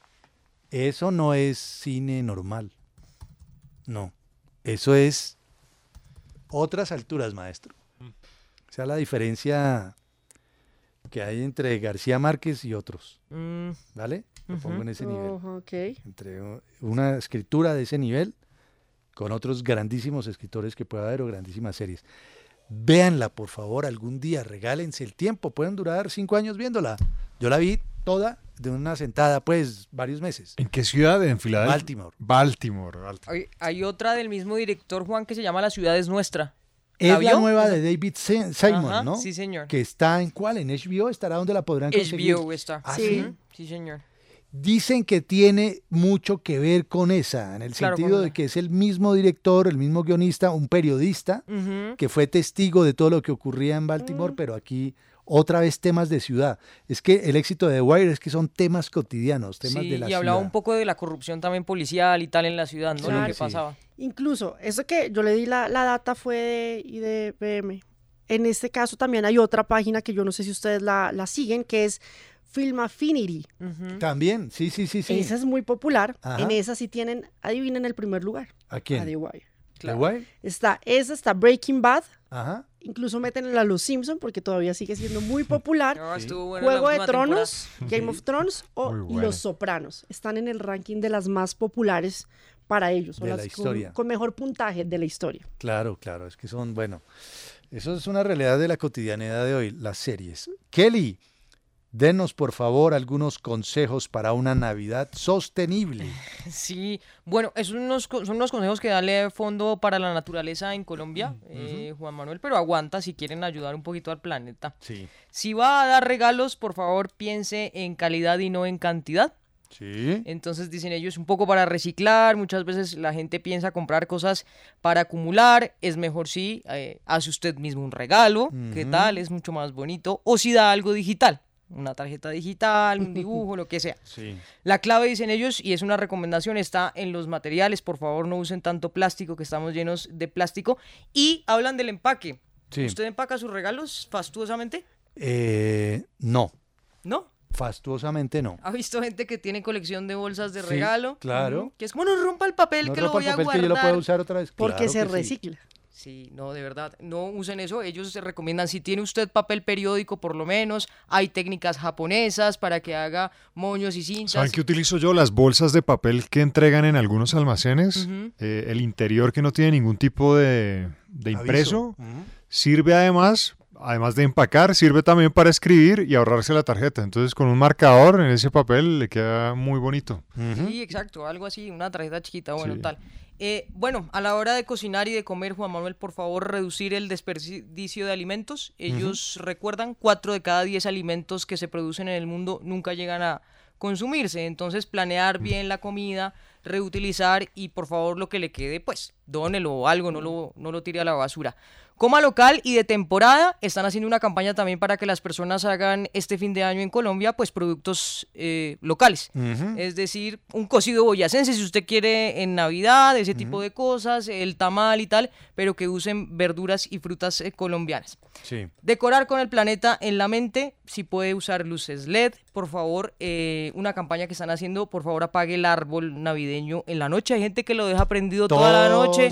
Eso no es cine normal. No. Eso es otras alturas, maestro. O sea, la diferencia que hay entre García Márquez y otros. ¿Vale? Lo pongo en ese nivel. Entre una escritura de ese nivel con otros grandísimos escritores que pueda haber o grandísimas series. Véanla, por favor, algún día, regálense el tiempo, pueden durar 5 años viéndola. Yo la vi toda de una sentada, pues, varios meses.
¿En qué ciudad? ¿En Filadelfia?
Baltimore.
Hay otra del mismo director, Juan, que se llama La ciudad es nuestra.
Es la nueva de David Simon,
Ajá,
¿no?
Sí, señor.
Que está ¿en cuál? ¿En HBO? ¿Estará donde la podrán conseguir?
HBO está.
¿Ah,
sí? Sí, señor.
Dicen que tiene mucho que ver con esa, en el sentido de que es el mismo director, el mismo guionista, un periodista que fue testigo de todo lo que ocurría en Baltimore, pero aquí otra vez temas de ciudad. Es que el éxito de The Wire es que son temas cotidianos, temas de la ciudad.
Y hablaba un poco de la corrupción también policial y tal en la ciudad, ¿no? Claro, lo que pasaba.
Incluso, eso que yo le di la data fue de IDBM. En este caso también hay otra página que yo no sé si ustedes la siguen, que es Film Affinity.
También, sí.
Esa es muy popular. Ajá. En esa sí tienen, adivinen el primer lugar.
¿A quién?
A The Wire.
Claro. ¿The Wire?
Está Breaking Bad.
Ajá.
Incluso meten a Los Simpson porque todavía sigue siendo muy popular.
Bueno
Juego de Tronos, Game of Thrones y Los Sopranos. Están en el ranking de las más populares para ellos.
De la historia.
Con mejor puntaje de la historia.
Claro. Es que son, eso es una realidad de la cotidianidad de hoy, las series. Kelly, Denos, por favor, algunos consejos para una Navidad sostenible.
Sí, bueno, son unos consejos que da Fondo para la Naturaleza en Colombia, Juan Manuel, pero aguanta si quieren ayudar un poquito al planeta.
Sí.
Si va a dar regalos, por favor, piense en calidad y no en cantidad.
Sí.
Entonces dicen ellos un poco para reciclar. Muchas veces la gente piensa comprar cosas para acumular. Es mejor si hace usted mismo un regalo, ¿qué tal? Es mucho más bonito. O si da algo digital, una tarjeta digital, un dibujo, lo que sea.
Sí.
La clave, dicen ellos, y es una recomendación, está en los materiales. Por favor, no usen tanto plástico, que estamos llenos de plástico. Y hablan del empaque.
Sí.
¿Usted empaca sus regalos fastuosamente?
No.
¿No?
Fastuosamente no.
¿Ha visto gente que tiene colección de bolsas de regalo?
Claro.
Que es como, no rompa el papel,
No
que lo
rompa
voy
el
a
papel,
guardar.
que yo lo puedo usar otra vez.
Porque
Claro
se
que sí.
recicla.
Sí, no, de verdad, no usen eso. Ellos se recomiendan, si tiene usted papel periódico, por lo menos, hay técnicas japonesas para que haga moños y cintas.
¿Saben qué utilizo yo? Las bolsas de papel que entregan en algunos almacenes, el interior que no tiene ningún tipo de impreso, sirve además de empacar, sirve también para escribir y ahorrarse la tarjeta. Entonces, con un marcador en ese papel le queda muy bonito.
Sí, exacto, algo así, una tarjeta chiquita, bueno,
Sí.
tal. Bueno, a la hora de cocinar y de comer, Juan Manuel, por favor, reducir el desperdicio de alimentos. Ellos recuerdan 4 de cada 10 alimentos que se producen en el mundo nunca llegan a consumirse. Entonces, planear bien la comida, reutilizar y, por favor, lo que le quede, pues, dónelo o algo, no lo tire a la basura. Coma local y de temporada. Están haciendo una campaña también para que las personas hagan este fin de año en Colombia, pues, productos locales. Es decir, un cocido boyacense, si usted quiere, en Navidad, ese tipo de cosas, el tamal y tal, pero que usen verduras y frutas colombianas.
Sí.
Decorar con el planeta en la mente, si puede usar luces LED, por favor, una campaña que están haciendo, por favor apague el árbol navideño en la noche. Hay gente que lo deja prendido toda la noche.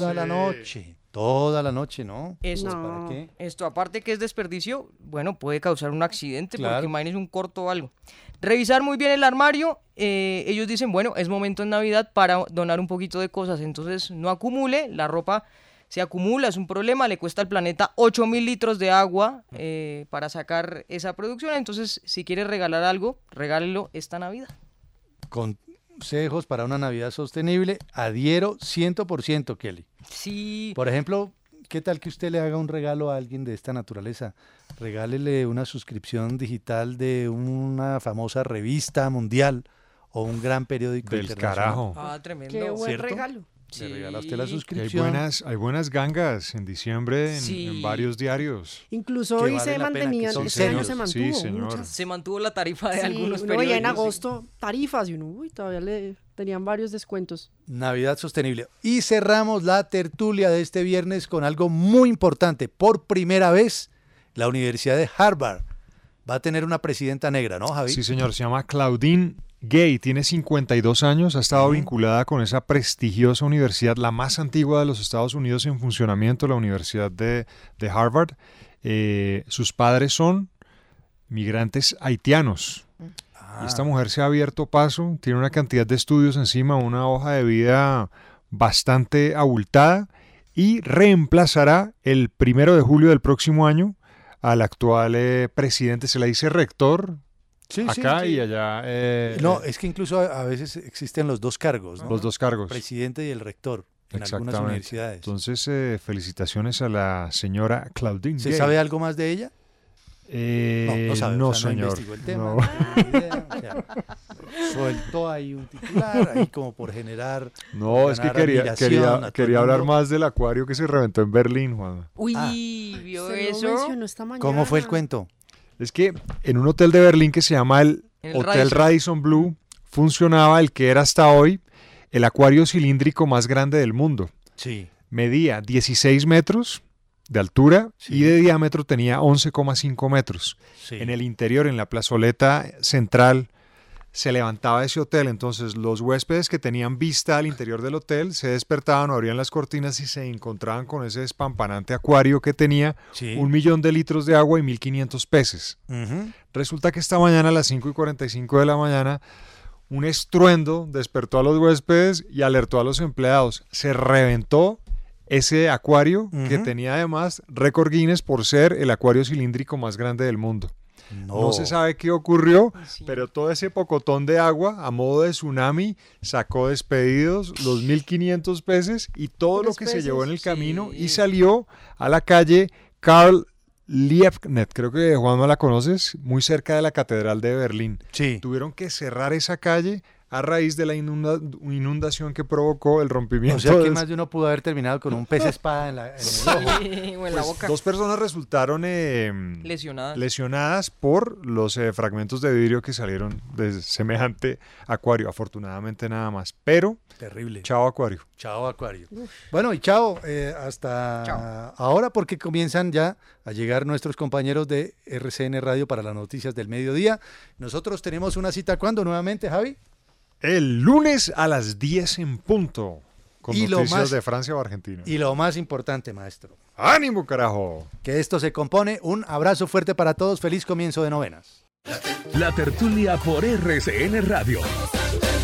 Toda la noche, ¿no?
Esto,
¿para qué?
Esto, aparte que es desperdicio, bueno, puede causar un accidente,
Claro.
porque imagínese un corto o algo. Revisar muy bien el armario. Ellos dicen, bueno, es momento en Navidad para donar un poquito de cosas, entonces no acumule, la ropa se acumula, es un problema, le cuesta al planeta 8.000 litros de agua para sacar esa producción. Entonces, si quiere regalar algo, regálelo esta Navidad.
Consejos para una Navidad sostenible, adhiero 100%, Kelly.
Sí.
Por ejemplo, ¿qué tal que usted le haga un regalo a alguien de esta naturaleza? Regálele una suscripción digital de una famosa revista mundial o un gran periódico
Del
internacional.
carajo.
Ah, tremendo.
Qué buen
¿Cierto?
regalo.
Le regala a usted la
Y
suscripción.
hay buenas gangas en diciembre
Sí.
en varios diarios.
Incluso
Que
hoy
vale
se
la pena, que
mantenían,
son
este año
serios.
se
Sí,
mantuvo.
señor.
Muchas.
Se mantuvo la tarifa de
Sí,
algunos
uno veía
periódicos.
en agosto tarifas y uno, todavía le tenían varios descuentos.
Navidad sostenible. Y cerramos la tertulia de este viernes con algo muy importante. Por primera vez, la Universidad de Harvard va a tener una presidenta negra, ¿no, Javi?
Sí, señor, se llama Claudine Gay, tiene 52 años, ha estado vinculada con esa prestigiosa universidad, la más antigua de los Estados Unidos en funcionamiento, la Universidad de Harvard. Sus padres son migrantes haitianos. Y esta mujer se ha abierto paso, tiene una cantidad de estudios encima, una hoja de vida bastante abultada y reemplazará el 1 de julio del próximo año al actual presidente, se le dice rector, acá y allá.
No, es que incluso a veces existen los dos cargos, ¿no?
Los dos cargos.
Presidente y el rector en algunas
Exactamente.
universidades.
Entonces, felicitaciones a la señora Claudine
¿Se
Gay.
sabe algo más de ella? No sabe,
no,
o sea, no
señor.
investigó el tema,
No.
no tiene ni idea, o sea, sueltó ahí un titular, ahí como por generar.
No, es que
ganar admiración a todo
quería
el
hablar
mundo.
más del acuario que se reventó en Berlín, Juan.
Uy, ¿vio
Se lo
eso?
mencionó esta mañana.
¿Cómo fue el cuento?
Es que en un hotel de Berlín que se llama el
El
Hotel
Radisson.
Radisson Blu funcionaba el que era hasta hoy el acuario cilíndrico más grande del mundo.
Sí.
Medía 16 metros de altura y de diámetro tenía 11,5 metros.
Sí.
En el interior, en la plazoleta central, se levantaba ese hotel. Entonces los huéspedes que tenían vista al interior del hotel se despertaban, abrían las cortinas y se encontraban con ese despampanante acuario que tenía 1.000.000 de litros de agua y 1.500 peces. Resulta que esta mañana a las 5:45 de la mañana un estruendo despertó a los huéspedes y alertó a los empleados. Se reventó ese acuario que tenía además récord Guinness por ser el acuario cilíndrico más grande del mundo. No se sabe qué ocurrió, pero todo ese pocotón de agua a modo de tsunami sacó despedidos los 1.500 peces y todo lo que se llevó en el camino y salió a la calle Karl Liebknecht, creo que Juanma la conoces, muy cerca de la Catedral de Berlín.
Sí.
Tuvieron que cerrar esa calle a raíz de la inundación que provocó el rompimiento.
O sea que más de uno pudo haber terminado con un pez espada en el ojo.
O en la boca.
2 personas resultaron lesionadas por los fragmentos de vidrio que salieron de semejante acuario. Afortunadamente nada más, pero
terrible.
Chao acuario.
Chao acuario. Bueno, y chao hasta ahora, porque comienzan ya a llegar nuestros compañeros de RCN Radio para las noticias del mediodía. Nosotros tenemos una cita, ¿cuándo nuevamente, Javi?
El lunes a las 10 en punto, con noticias de Francia o Argentina.
Y lo más importante, maestro.
¡Ánimo, carajo!
Que esto se compone. Un abrazo fuerte para todos. Feliz comienzo de novenas.
La tertulia por RCN Radio.